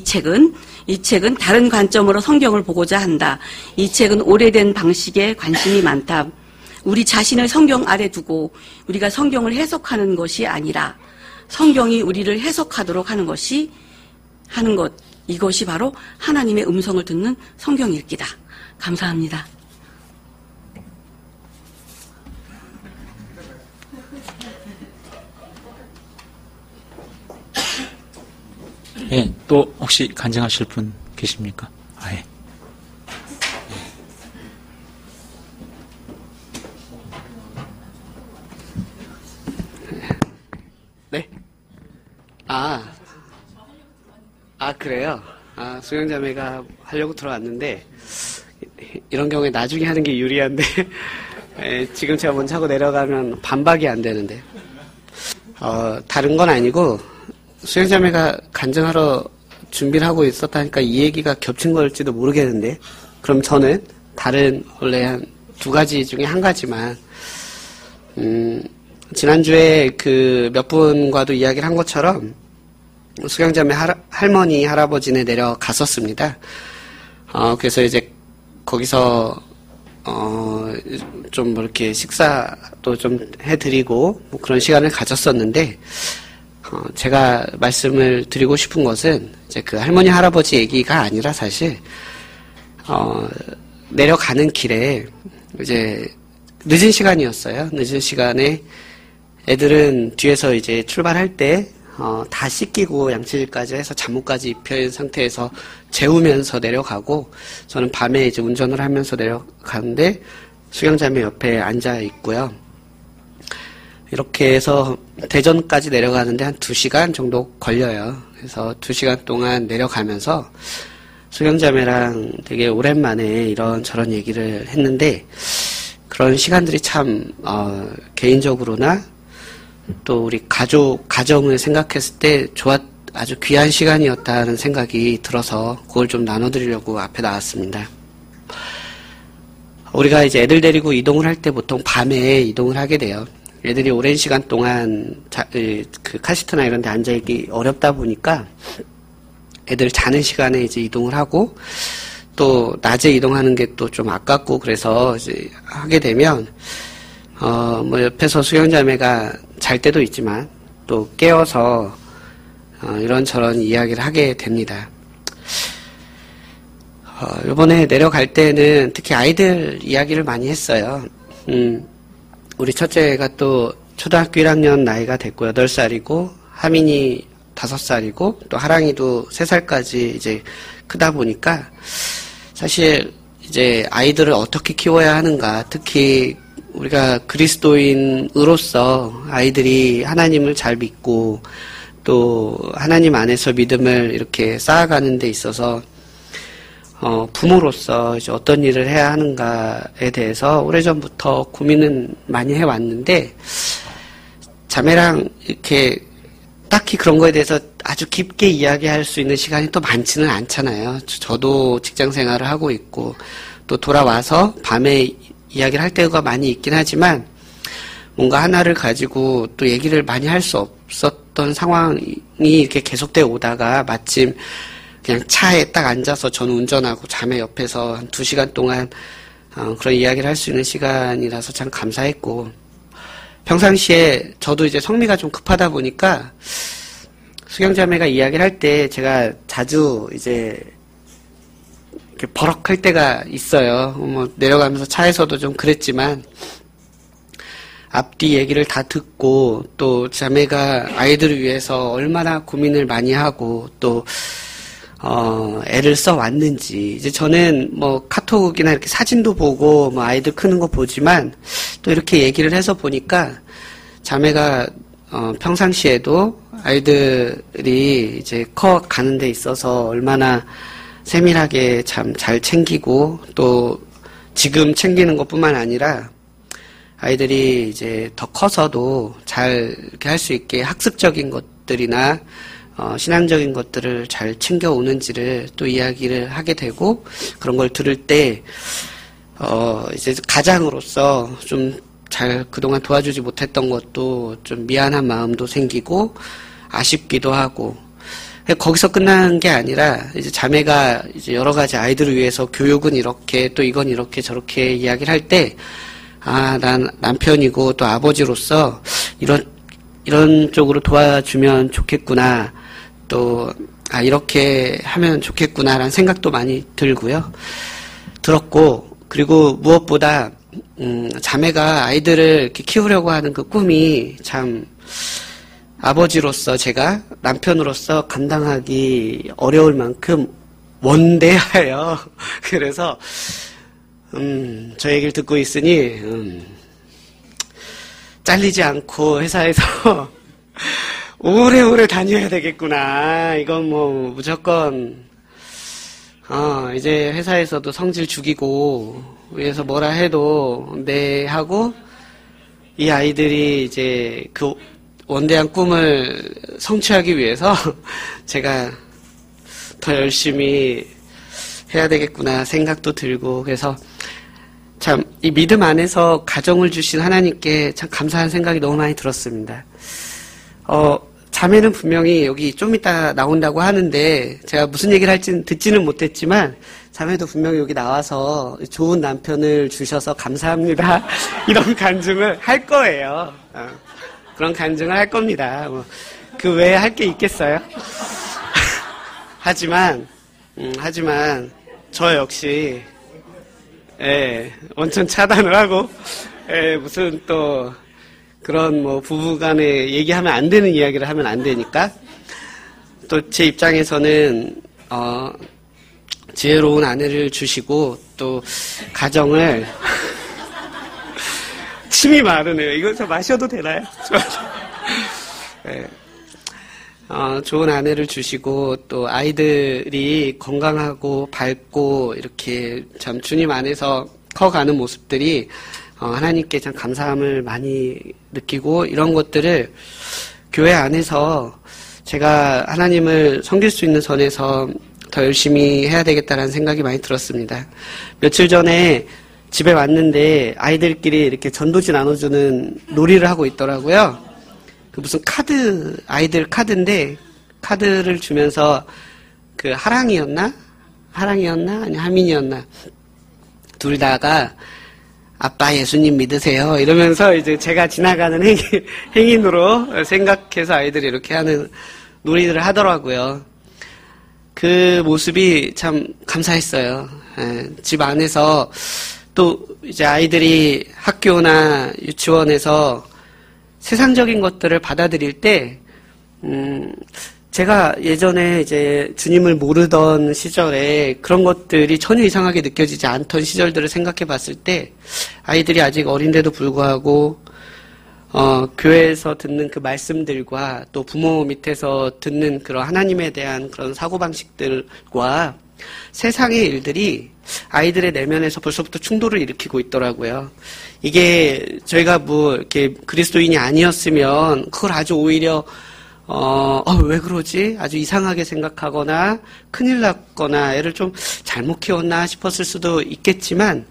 Speaker 8: 다른 관점으로 성경을 보고자 한다. 이 책은 오래된 방식에 관심이 많다. 우리 자신을 성경 아래 두고 우리가 성경을 해석하는 것이 아니라 성경이 우리를 해석하도록 하는 것, 이것이 바로 하나님의 음성을 듣는 성경 읽기다. 감사합니다.
Speaker 6: 예, 또 혹시 간증하실 분 계십니까? 예.
Speaker 1: 네? 그래요? 수영자매가 하려고 들어왔는데, 이런 경우에 나중에 하는 게 유리한데, 지금 제가 먼저 하고 내려가면 반박이 안 되는데, 다른 건 아니고, 수영자매가 간증하러 준비를 하고 있었다니까 이 얘기가 겹친 걸지도 모르겠는데, 그럼 저는 다른 원래 한 두 가지 중에 한 가지만, 지난주에 그 몇 분과도 이야기를 한 것처럼 수경자매 할머니, 할아버지네 내려갔었습니다. 그래서 이제 거기서 좀 뭐 이렇게 식사도 좀 해드리고 뭐 그런 시간을 가졌었는데, 제가 말씀을 드리고 싶은 것은 이제 그 할머니, 할아버지 얘기가 아니라 사실 내려가는 길에 이제 늦은 시간이었어요. 늦은 시간에 애들은 뒤에서 이제 출발할 때 다 씻기고 양치질까지 해서 잠옷까지 입혀있는 상태에서 재우면서 내려가고, 저는 밤에 이제 운전을 하면서 내려가는데 수경자매 옆에 앉아 있고요. 이렇게 해서 대전까지 내려가는데 한 2시간 정도 걸려요. 그래서 2시간 동안 내려가면서 수경자매랑 되게 오랜만에 이런저런 얘기를 했는데 그런 시간들이 참 개인적으로나 또 우리 가정을 생각했을 때 아주 귀한 시간이었다는 생각이 들어서 그걸 좀 나눠드리려고 앞에 나왔습니다. 우리가 이제 애들 데리고 이동을 할 때 보통 밤에 이동을 하게 돼요. 애들이 오랜 시간 동안 그 카시트나 이런 데 앉아있기 어렵다 보니까 애들 자는 시간에 이제 이동을 하고 또 낮에 이동하는 게 또 좀 아깝고 그래서 이제 하게 되면 뭐 옆에서 수경자매가 잘 때도 있지만 또 깨워서 이런저런 이야기를 하게 됩니다. 이번에 내려갈 때는 특히 아이들 이야기를 많이 했어요. 우리 첫째가 또 초등학교 1학년 나이가 됐고 8살이고 하민이 5살이고 또 하랑이도 3살까지 이제 크다 보니까 사실 이제 아이들을 어떻게 키워야 하는가, 특히 우리가 그리스도인으로서 아이들이 하나님을 잘 믿고 또 하나님 안에서 믿음을 이렇게 쌓아가는 데 있어서 부모로서 이제 어떤 일을 해야 하는가에 대해서 오래전부터 고민은 많이 해왔는데 자매랑 이렇게 딱히 그런 거에 대해서 아주 깊게 이야기할 수 있는 시간이 또 많지는 않잖아요. 저도 직장 생활을 하고 있고 또 돌아와서 밤에 이야기를 할 때가 많이 있긴 하지만 뭔가 하나를 가지고 또 얘기를 많이 할 수 없었던 상황이 이렇게 계속되어 오다가 마침 그냥 차에 딱 앉아서 저는 운전하고 자매 옆에서 한 2시간 동안 그런 이야기를 할 수 있는 시간이라서 참 감사했고 평상시에 저도 이제 성미가 좀 급하다 보니까 수경자매가 이야기를 할 때 제가 자주 이제 이렇게 버럭할 때가 있어요. 뭐 내려가면서 차에서도 좀 그랬지만 앞뒤 얘기를 다 듣고 또 자매가 아이들을 위해서 얼마나 고민을 많이 하고 또 애를 써왔는지 이제 저는 뭐 카톡이나 이렇게 사진도 보고 뭐 아이들 크는 거 보지만 또 이렇게 얘기를 해서 보니까 자매가 평상시에도 아이들이 이제 커가는 데 있어서 얼마나 세밀하게 참 잘 챙기고 또 지금 챙기는 것뿐만 아니라 아이들이 이제 더 커서도 잘 이렇게 할 수 있게 학습적인 것들이나 신앙적인 것들을 잘 챙겨오는지를 또 이야기를 하게 되고 그런 걸 들을 때 이제 가장으로서 좀 잘 그동안 도와주지 못했던 것도 좀 미안한 마음도 생기고 아쉽기도 하고 거기서 끝나는 게 아니라 이제 자매가 이제 여러 가지 아이들을 위해서 교육은 이렇게 또 이건 이렇게 저렇게 이야기를 할 때 난 남편이고 또 아버지로서 이런 쪽으로 도와주면 좋겠구나. 또, 이렇게 하면 좋겠구나라는 생각도 많이 들었고, 그리고 무엇보다, 자매가 아이들을 이렇게 키우려고 하는 그 꿈이 참, 아버지로서 제가 남편으로서 감당하기 어려울 만큼 원대해요. 그래서, 저 얘기를 듣고 있으니, 잘리지 않고 회사에서 오래오래 다녀야 되겠구나. 이건 뭐 무조건 이제 회사에서도 성질 죽이고 위에서 뭐라 해도 네 하고 이 아이들이 이제 그 원대한 꿈을 성취하기 위해서 제가 더 열심히 해야 되겠구나 생각도 들고 그래서 참 이 믿음 안에서 가정을 주신 하나님께 참 감사한 생각이 너무 많이 들었습니다. 자매는 분명히 여기 좀 이따 나온다고 하는데 제가 무슨 얘기를 할지는 듣지는 못했지만 자매도 분명히 여기 나와서 좋은 남편을 주셔서 감사합니다. 이런 간증을 할 거예요. 그런 간증을 할 겁니다. 뭐, 그 외에 할 게 있겠어요? 하지만 저 역시 원천 차단을 하고 무슨 또 그런 뭐 부부간에 얘기하면 안 되는 이야기를 하면 안 되니까 또 제 입장에서는 지혜로운 아내를 주시고 또 가정을 침이 마르네요. 이거 저 마셔도 되나요? 네. 좋은 아내를 주시고 또 아이들이 건강하고 밝고 이렇게 참 주님 안에서 커가는 모습들이 하나님께 참 감사함을 많이 느끼고 이런 것들을 교회 안에서 제가 하나님을 섬길 수 있는 선에서 더 열심히 해야 되겠다라는 생각이 많이 들었습니다. 며칠 전에 집에 왔는데 아이들끼리 이렇게 전도지 나눠주는 놀이를 하고 있더라고요. 그 무슨 카드, 아이들 카드인데 카드를 주면서 그 하랑이었나? 아니 하민이었나? 둘 다가 아빠 예수님 믿으세요. 이러면서 이제 제가 지나가는 행인으로 생각해서 아이들이 이렇게 하는 놀이들을 하더라고요. 그 모습이 참 감사했어요. 집 안에서 또 이제 아이들이 학교나 유치원에서 세상적인 것들을 받아들일 때, 제가 예전에 이제 주님을 모르던 시절에 그런 것들이 전혀 이상하게 느껴지지 않던 시절들을 생각해 봤을 때, 아이들이 아직 어린데도 불구하고, 교회에서 듣는 그 말씀들과 또 부모 밑에서 듣는 그런 하나님에 대한 그런 사고방식들과 세상의 일들이 아이들의 내면에서 벌써부터 충돌을 일으키고 있더라고요. 이게 저희가 뭐 이렇게 그리스도인이 아니었으면 그걸 아주 오히려 왜 그러지? 아주 이상하게 생각하거나 큰일 났거나 애를 좀 잘못 키웠나 싶었을 수도 있겠지만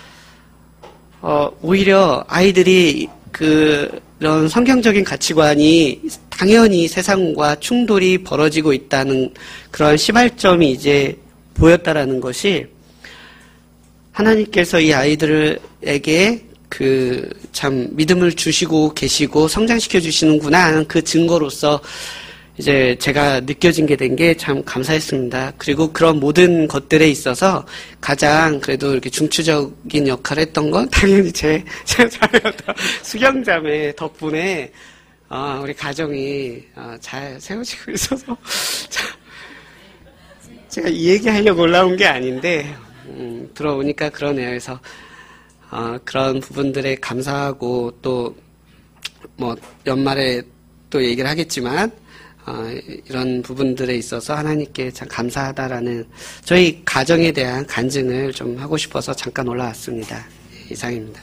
Speaker 1: 오히려 아이들이 그런 성경적인 가치관이 당연히 세상과 충돌이 벌어지고 있다는 그런 시발점이 이제 보였다라는 것이 하나님께서 이 아이들에게 참 믿음을 주시고 계시고 성장시켜 주시는구나 하는 그 증거로서 이제 제가 느껴진 게 된 게 참 감사했습니다. 그리고 그런 모든 것들에 있어서 가장 그래도 이렇게 중추적인 역할을 했던 건 당연히 제 자매였던 수경자매 덕분에 우리 가정이 잘 세워지고 있어서 제가 이 얘기 하려고 올라온 게 아닌데 들어오니까 그러네요. 그래서 그런 부분들에 감사하고 또 뭐 연말에 또 얘기를 하겠지만 이런 부분들에 있어서 하나님께 참 감사하다라는 저희 가정에 대한 간증을 좀 하고 싶어서 잠깐 올라왔습니다. 이상입니다.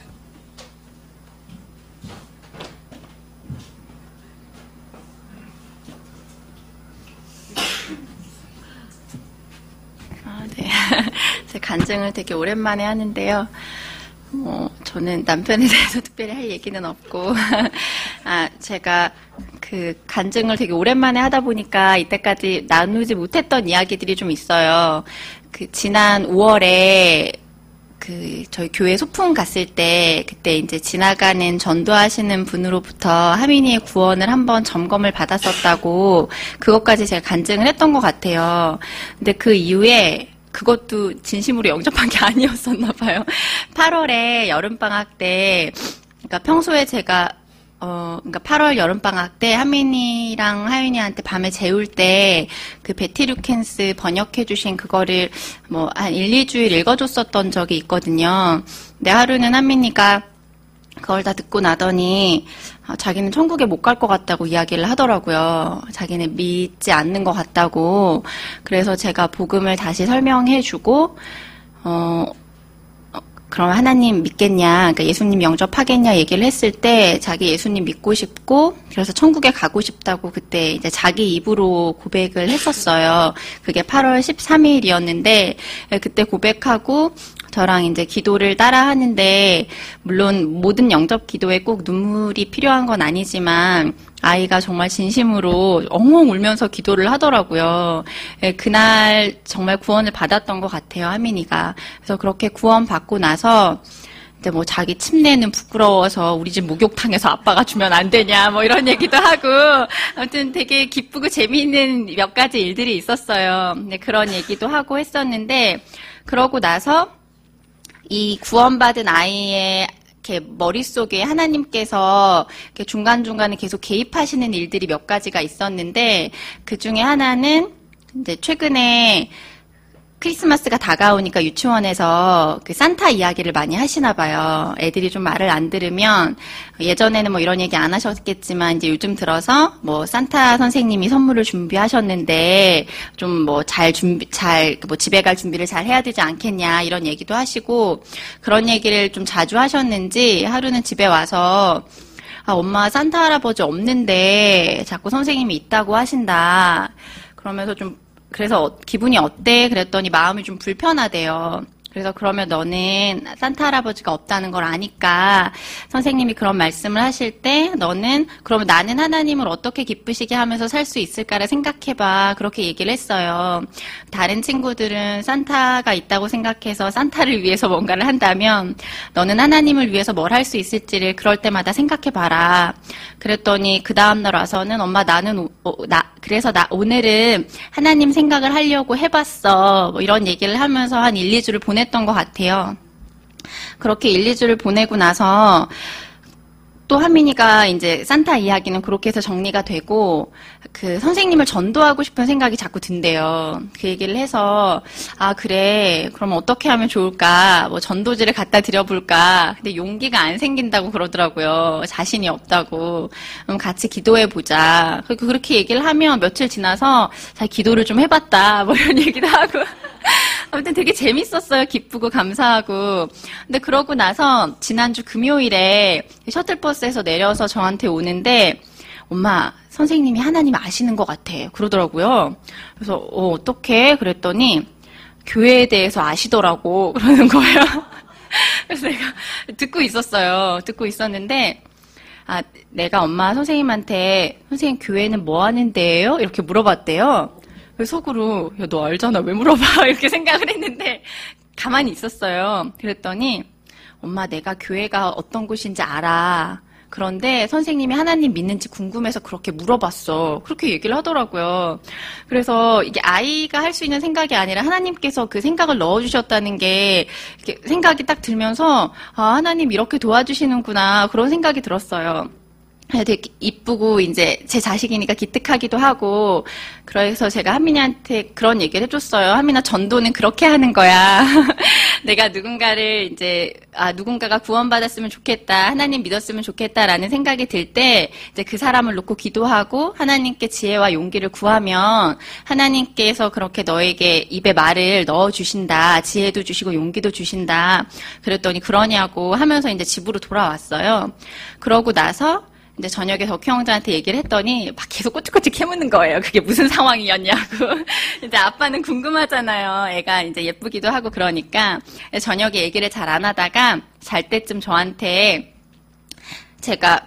Speaker 9: 네. 제 간증을 되게 오랜만에 하는데요. 저는 남편에 대해서 특별히 할 얘기는 없고, 제가 그 간증을 되게 오랜만에 하다 보니까 이때까지 나누지 못했던 이야기들이 좀 있어요. 지난 5월에 저희 교회 소풍 갔을 때, 그때 이제 지나가는 전도하시는 분으로부터 하민이의 구원을 한번 점검을 받았었다고, 그것까지 제가 간증을 했던 것 같아요. 근데 그 이후에, 그것도 진심으로 영접한 게 아니었었나 봐요. 8월에 여름방학 때, 그러니까 평소에 제가, 그러니까 8월 여름방학 때 하민이랑 하윤이한테 밤에 재울 때 그 베티 루켄스 번역해주신 그거를 뭐 한 1, 2주일 읽어줬었던 적이 있거든요. 근데 하루는 하민이가 그걸 다 듣고 나더니 자기는 천국에 못 갈 것 같다고 이야기를 하더라고요. 자기는 믿지 않는 것 같다고. 그래서 제가 복음을 다시 설명해주고 그럼 하나님 믿겠냐, 그러니까 예수님 영접하겠냐 얘기를 했을 때 자기 예수님 믿고 싶고 그래서 천국에 가고 싶다고 그때 이제 자기 입으로 고백을 했었어요. 그게 8월 13일이었는데 그때 고백하고 저랑 이제 기도를 따라 하는데, 물론 모든 영접 기도에 꼭 눈물이 필요한 건 아니지만, 아이가 정말 진심으로 엉엉 울면서 기도를 하더라고요. 그날 정말 구원을 받았던 것 같아요, 하민이가. 그래서 그렇게 구원 받고 나서, 이제 뭐 자기 침례는 부끄러워서 우리 집 목욕탕에서 아빠가 주면 안 되냐, 뭐 이런 얘기도 하고, 아무튼 되게 기쁘고 재미있는 몇 가지 일들이 있었어요. 그런 얘기도 하고 했었는데, 그러고 나서, 이 구원받은 아이의 이렇게 머릿속에 하나님께서 이렇게 중간중간에 계속 개입하시는 일들이 몇 가지가 있었는데, 그 중에 하나는 이제 최근에 크리스마스가 다가오니까 유치원에서 그 산타 이야기를 많이 하시나 봐요. 애들이 좀 말을 안 들으면 예전에는 뭐 이런 얘기 안 하셨겠지만 이제 요즘 들어서 뭐 산타 선생님이 선물을 준비하셨는데 좀 뭐 뭐 집에 갈 준비를 잘 해야 되지 않겠냐 이런 얘기도 하시고 그런 얘기를 좀 자주 하셨는지 하루는 집에 와서 엄마 산타 할아버지 없는데 자꾸 선생님이 있다고 하신다. 그러면서 그래서 기분이 어때? 그랬더니 마음이 좀 불편하대요. 그래서 그러면 너는 산타 할아버지가 없다는 걸 아니까 선생님이 그런 말씀을 하실 때 너는 그러면 나는 하나님을 어떻게 기쁘시게 하면서 살 수 있을까를 생각해봐. 그렇게 얘기를 했어요. 다른 친구들은 산타가 있다고 생각해서 산타를 위해서 뭔가를 한다면 너는 하나님을 위해서 뭘 할 수 있을지를 그럴 때마다 생각해봐라. 그랬더니 그 다음날 와서는 엄마 그래서 오늘은 하나님 생각을 하려고 해봤어. 뭐 이런 얘기를 하면서 한 1, 2주를 보냈던 것 같아요. 그렇게 1, 2주를 보내고 나서 또 하민이가 이제 산타 이야기는 그렇게 해서 정리가 되고 그 선생님을 전도하고 싶은 생각이 자꾸 든대요. 그 얘기를 해서 그래 그럼 어떻게 하면 좋을까 뭐 전도지를 갖다 드려볼까 근데 용기가 안 생긴다고 그러더라고요. 자신이 없다고. 그럼 같이 기도해보자. 그렇게 얘기를 하면 며칠 지나서 자 기도를 좀 해봤다 뭐 이런 얘기도 하고 아무튼 되게 재밌었어요. 기쁘고 감사하고. 근데 그러고 나서 지난주 금요일에 셔틀버스에서 내려서 저한테 오는데 엄마 선생님이 하나님 아시는 것 같아 그러더라고요. 그래서 어떡해? 그랬더니 교회에 대해서 아시더라고 그러는 거예요. 그래서 내가 듣고 있었어요. 듣고 있었는데 내가 엄마 선생님한테 선생님 교회는 뭐 하는 데예요? 이렇게 물어봤대요. 속으로 야, 너 알잖아 왜 물어봐 이렇게 생각을 했는데 가만히 있었어요. 그랬더니 엄마 내가 교회가 어떤 곳인지 알아. 그런데 선생님이 하나님 믿는지 궁금해서 그렇게 물어봤어. 그렇게 얘기를 하더라고요. 그래서 이게 아이가 할 수 있는 생각이 아니라 하나님께서 그 생각을 넣어주셨다는 게 이렇게 생각이 딱 들면서 하나님 이렇게 도와주시는구나 그런 생각이 들었어요. 되게 이쁘고 이제 제 자식이니까 기특하기도 하고 그래서 제가 한민이한테 그런 얘기를 해줬어요. 한민아 전도는 그렇게 하는 거야. 내가 누군가를 이제 누군가가 구원받았으면 좋겠다. 하나님 믿었으면 좋겠다라는 생각이 들 때 이제 그 사람을 놓고 기도하고 하나님께 지혜와 용기를 구하면 하나님께서 그렇게 너에게 입에 말을 넣어주신다. 지혜도 주시고 용기도 주신다. 그랬더니 그러냐고 하면서 이제 집으로 돌아왔어요. 그러고 나서 이제 저녁에 덕희 형제한테 얘기를 했더니 막 계속 꼬치꼬치 캐묻는 거예요. 그게 무슨 상황이었냐고. 이제 아빠는 궁금하잖아요. 애가 이제 예쁘기도 하고 그러니까 저녁에 얘기를 잘 안 하다가 잘 때쯤 저한테 제가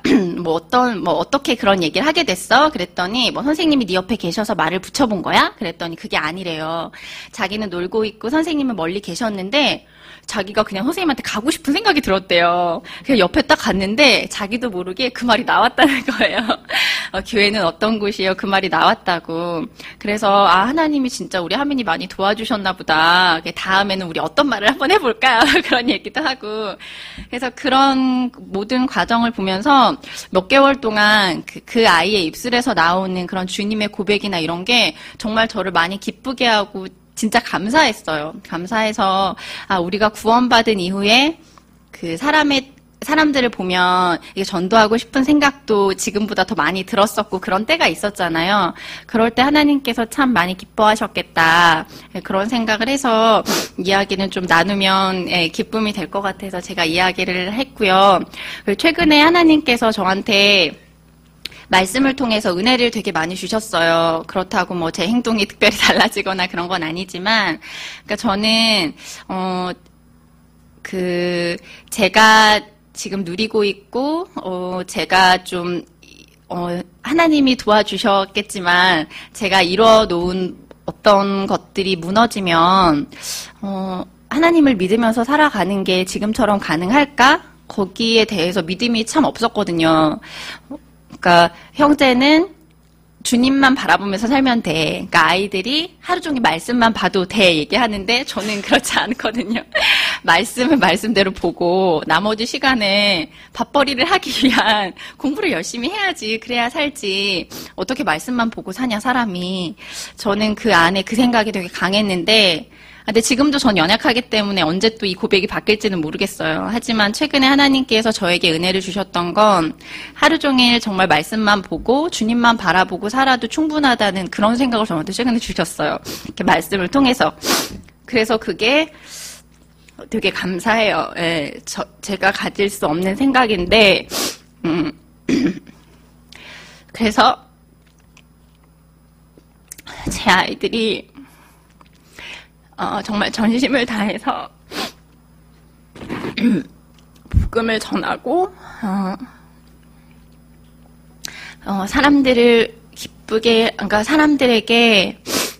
Speaker 9: 어떻게 그런 얘기를 하게 됐어? 그랬더니 선생님이 네 옆에 계셔서 말을 붙여본 거야? 그랬더니 그게 아니래요. 자기는 놀고 있고 선생님은 멀리 계셨는데 자기가 그냥 선생님한테 가고 싶은 생각이 들었대요. 그래서 옆에 딱 갔는데 자기도 모르게 그 말이 나왔다는 거예요. 교회는 어떤 곳이에요? 그 말이 나왔다고. 그래서 하나님이 진짜 우리 하민이 많이 도와주셨나 보다. 다음에는 우리 어떤 말을 한번 해볼까? 그런 얘기도 하고. 그래서 그런 모든 과정을 보면서 몇 개월 동안 그 아이의 입술에서 나오는 그런 주님의 고백이나 이런 게 정말 저를 많이 기쁘게 하고 진짜 감사했어요. 감사해서 우리가 구원받은 이후에 그 사람들을 보면 이게 전도하고 싶은 생각도 지금보다 더 많이 들었었고 그런 때가 있었잖아요. 그럴 때 하나님께서 참 많이 기뻐하셨겠다. 그런 생각을 해서 이야기는 좀 나누면 기쁨이 될 것 같아서 제가 이야기를 했고요. 최근에 하나님께서 저한테 말씀을 통해서 은혜를 되게 많이 주셨어요. 그렇다고 제 행동이 특별히 달라지거나 그런 건 아니지만, 그러니까 저는 제가 지금 누리고 있고, 제가 좀 하나님이 도와주셨겠지만, 제가 이뤄놓은 어떤 것들이 무너지면 하나님을 믿으면서 살아가는 게 지금처럼 가능할까? 거기에 대해서 믿음이 참 없었거든요. 그러니까 형제는 주님만 바라보면서 살면 돼. 그러니까 아이들이 하루 종일 말씀만 봐도 돼 얘기하는데 저는 그렇지 않거든요. 말씀은 말씀대로 보고 나머지 시간에 밥벌이를 하기 위한 공부를 열심히 해야지. 그래야 살지. 어떻게 말씀만 보고 사냐 사람이. 저는 그 안에 그 생각이 되게 강했는데 근데 지금도 전 연약하기 때문에 언제 또 이 고백이 바뀔지는 모르겠어요. 하지만 최근에 하나님께서 저에게 은혜를 주셨던 건 하루 종일 정말 말씀만 보고 주님만 바라보고 살아도 충분하다는 그런 생각을 저한테 최근에 주셨어요. 이렇게 말씀을 통해서. 그래서 그게 되게 감사해요. 예, 제가 가질 수 없는 생각인데, 그래서 제 아이들이 정말 전심을 다해서 복음을 전하고 사람들을 기쁘게, 그러니까 사람들에게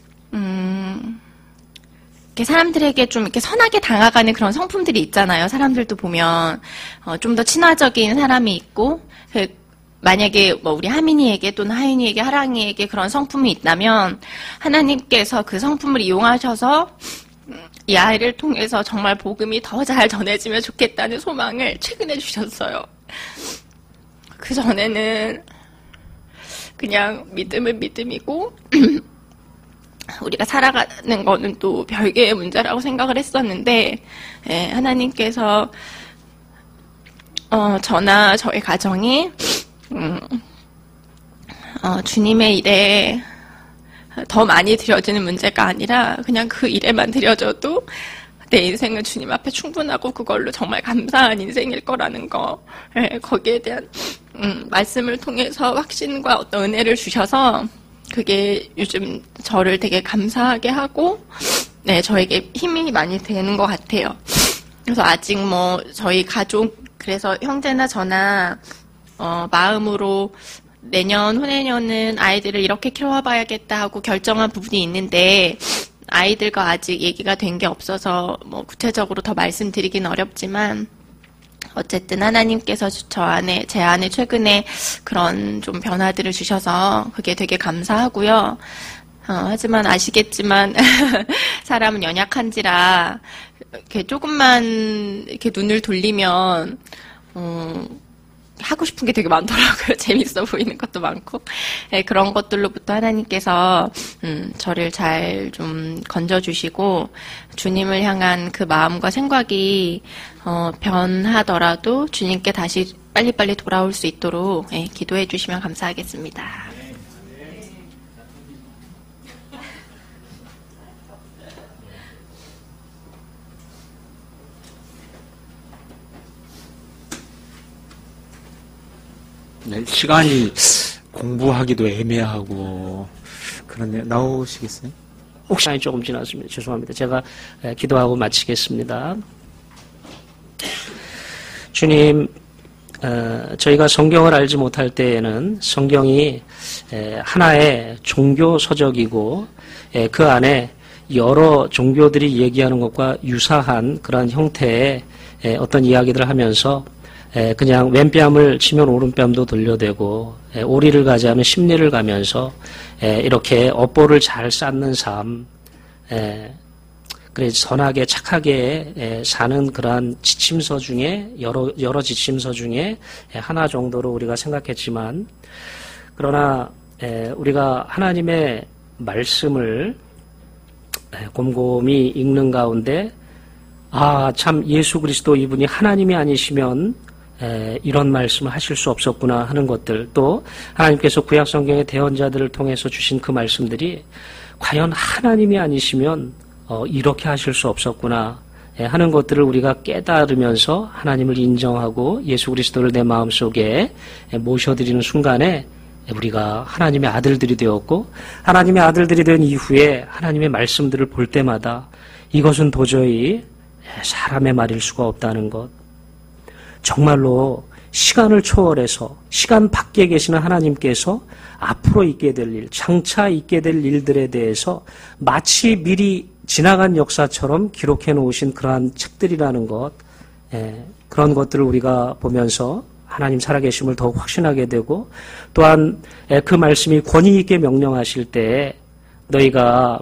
Speaker 9: 사람들에게 좀 이렇게 선하게 당하가는 그런 성품들이 있잖아요. 사람들도 보면 좀 더 친화적인 사람이 있고, 만약에 뭐 우리 하민이에게 또는 하윤이에게, 하랑이에게 그런 성품이 있다면 하나님께서 그 성품을 이용하셔서 이 아이를 통해서 정말 복음이 더 잘 전해지면 좋겠다는 소망을 최근에 주셨어요. 그 전에는 그냥 믿음은 믿음이고 우리가 살아가는 거는 또 별개의 문제라고 생각을 했었는데, 하나님께서 저나 저의 가정이 주님의 일에 더 많이 드려지는 문제가 아니라 그냥 그 일에만 드려져도 내 인생은 주님 앞에 충분하고 그걸로 정말 감사한 인생일 거라는 거, 거기에 대한 말씀을 통해서 확신과 어떤 은혜를 주셔서 그게 요즘 저를 되게 감사하게 하고, 저에게 힘이 많이 되는 것 같아요. 그래서 아직 뭐 저희 가족, 그래서 형제나 저나 마음으로 내년, 후내년은 아이들을 이렇게 키워봐야겠다 하고 결정한 부분이 있는데, 아이들과 아직 얘기가 된 게 없어서 뭐 구체적으로 더 말씀드리긴 어렵지만, 어쨌든 하나님께서 제 안에 최근에 그런 좀 변화들을 주셔서 그게 되게 감사하고요. 하지만 아시겠지만 사람은 연약한지라 이렇게 조금만 이렇게 눈을 돌리면 하고 싶은 게 되게 많더라고요. 재밌어 보이는 것도 많고. 그런 것들로부터 하나님께서 저를 잘 좀 건져주시고 주님을 향한 그 마음과 생각이 변하더라도 주님께 다시 빨리빨리 돌아올 수 있도록 기도해 주시면 감사하겠습니다.
Speaker 6: 네, 시간이 공부하기도 애매하고 그런데 나오시겠어요?
Speaker 1: 혹시 시간이 조금 지났습니다. 죄송합니다. 제가 기도하고 마치겠습니다. 주님, 저희가 성경을 알지 못할 때에는 성경이 하나의 종교 서적이고 그 안에 여러 종교들이 얘기하는 것과 유사한 그런 형태의 어떤 이야기들을 하면서 그냥 왼뺨을 치면 오른뺨도 돌려대고 오리를 가자면 십리를 가면서 이렇게 업보를 잘 쌓는 삶, 그래 선하게 착하게 사는 그러한 지침서 중에 여러 지침서 중에 하나 정도로 우리가 생각했지만, 그러나 우리가 하나님의 말씀을 곰곰이 읽는 가운데 참 예수 그리스도 이분이 하나님이 아니시면 이런 말씀을 하실 수 없었구나 하는 것들, 또 하나님께서 구약 성경의 대언자들을 통해서 주신 그 말씀들이 과연 하나님이 아니시면 이렇게 하실 수 없었구나 하는 것들을 우리가 깨달으면서 하나님을 인정하고 예수 그리스도를 내 마음속에 모셔드리는 순간에 우리가 하나님의 아들들이 되었고, 하나님의 아들들이 된 이후에 하나님의 말씀들을 볼 때마다 이것은 도저히 사람의 말일 수가 없다는 것, 정말로 시간을 초월해서 시간 밖에 계시는 하나님께서 앞으로 있게 될 일, 장차 있게 될 일들에 대해서 마치 미리 지나간 역사처럼 기록해 놓으신 그러한 책들이라는 것, 그런 것들을 우리가 보면서 하나님 살아계심을 더욱 확신하게 되고, 또한 그 말씀이 권위 있게 명령하실 때 너희가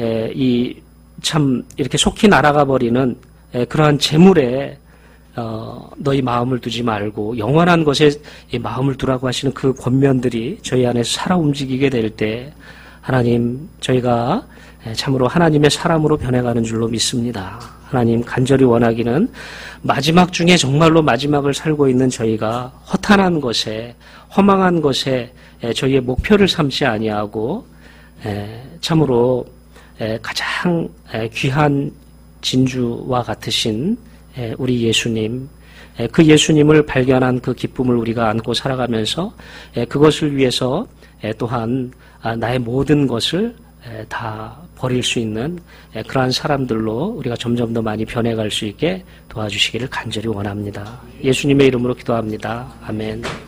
Speaker 1: 참 이렇게 속히 날아가 버리는 그러한 재물에 너희 마음을 두지 말고 영원한 것에 마음을 두라고 하시는 그 권면들이 저희 안에서 살아 움직이게 될 때, 하나님 저희가
Speaker 10: 참으로 하나님의 사람으로 변해가는 줄로 믿습니다. 하나님 간절히 원하기는 마지막 중에 정말로 마지막을 살고 있는 저희가 허탄한 것에 허망한 것에 저희의 목표를 삼지 아니하고 참으로 가장 귀한 진주와 같으신 우리 예수님, 그 예수님을 발견한 그 기쁨을 우리가 안고 살아가면서 그것을 위해서 또한 나의 모든 것을 다 버릴 수 있는 그러한 사람들로 우리가 점점 더 많이 변해갈 수 있게 도와주시기를 간절히 원합니다. 예수님의 이름으로 기도합니다. 아멘.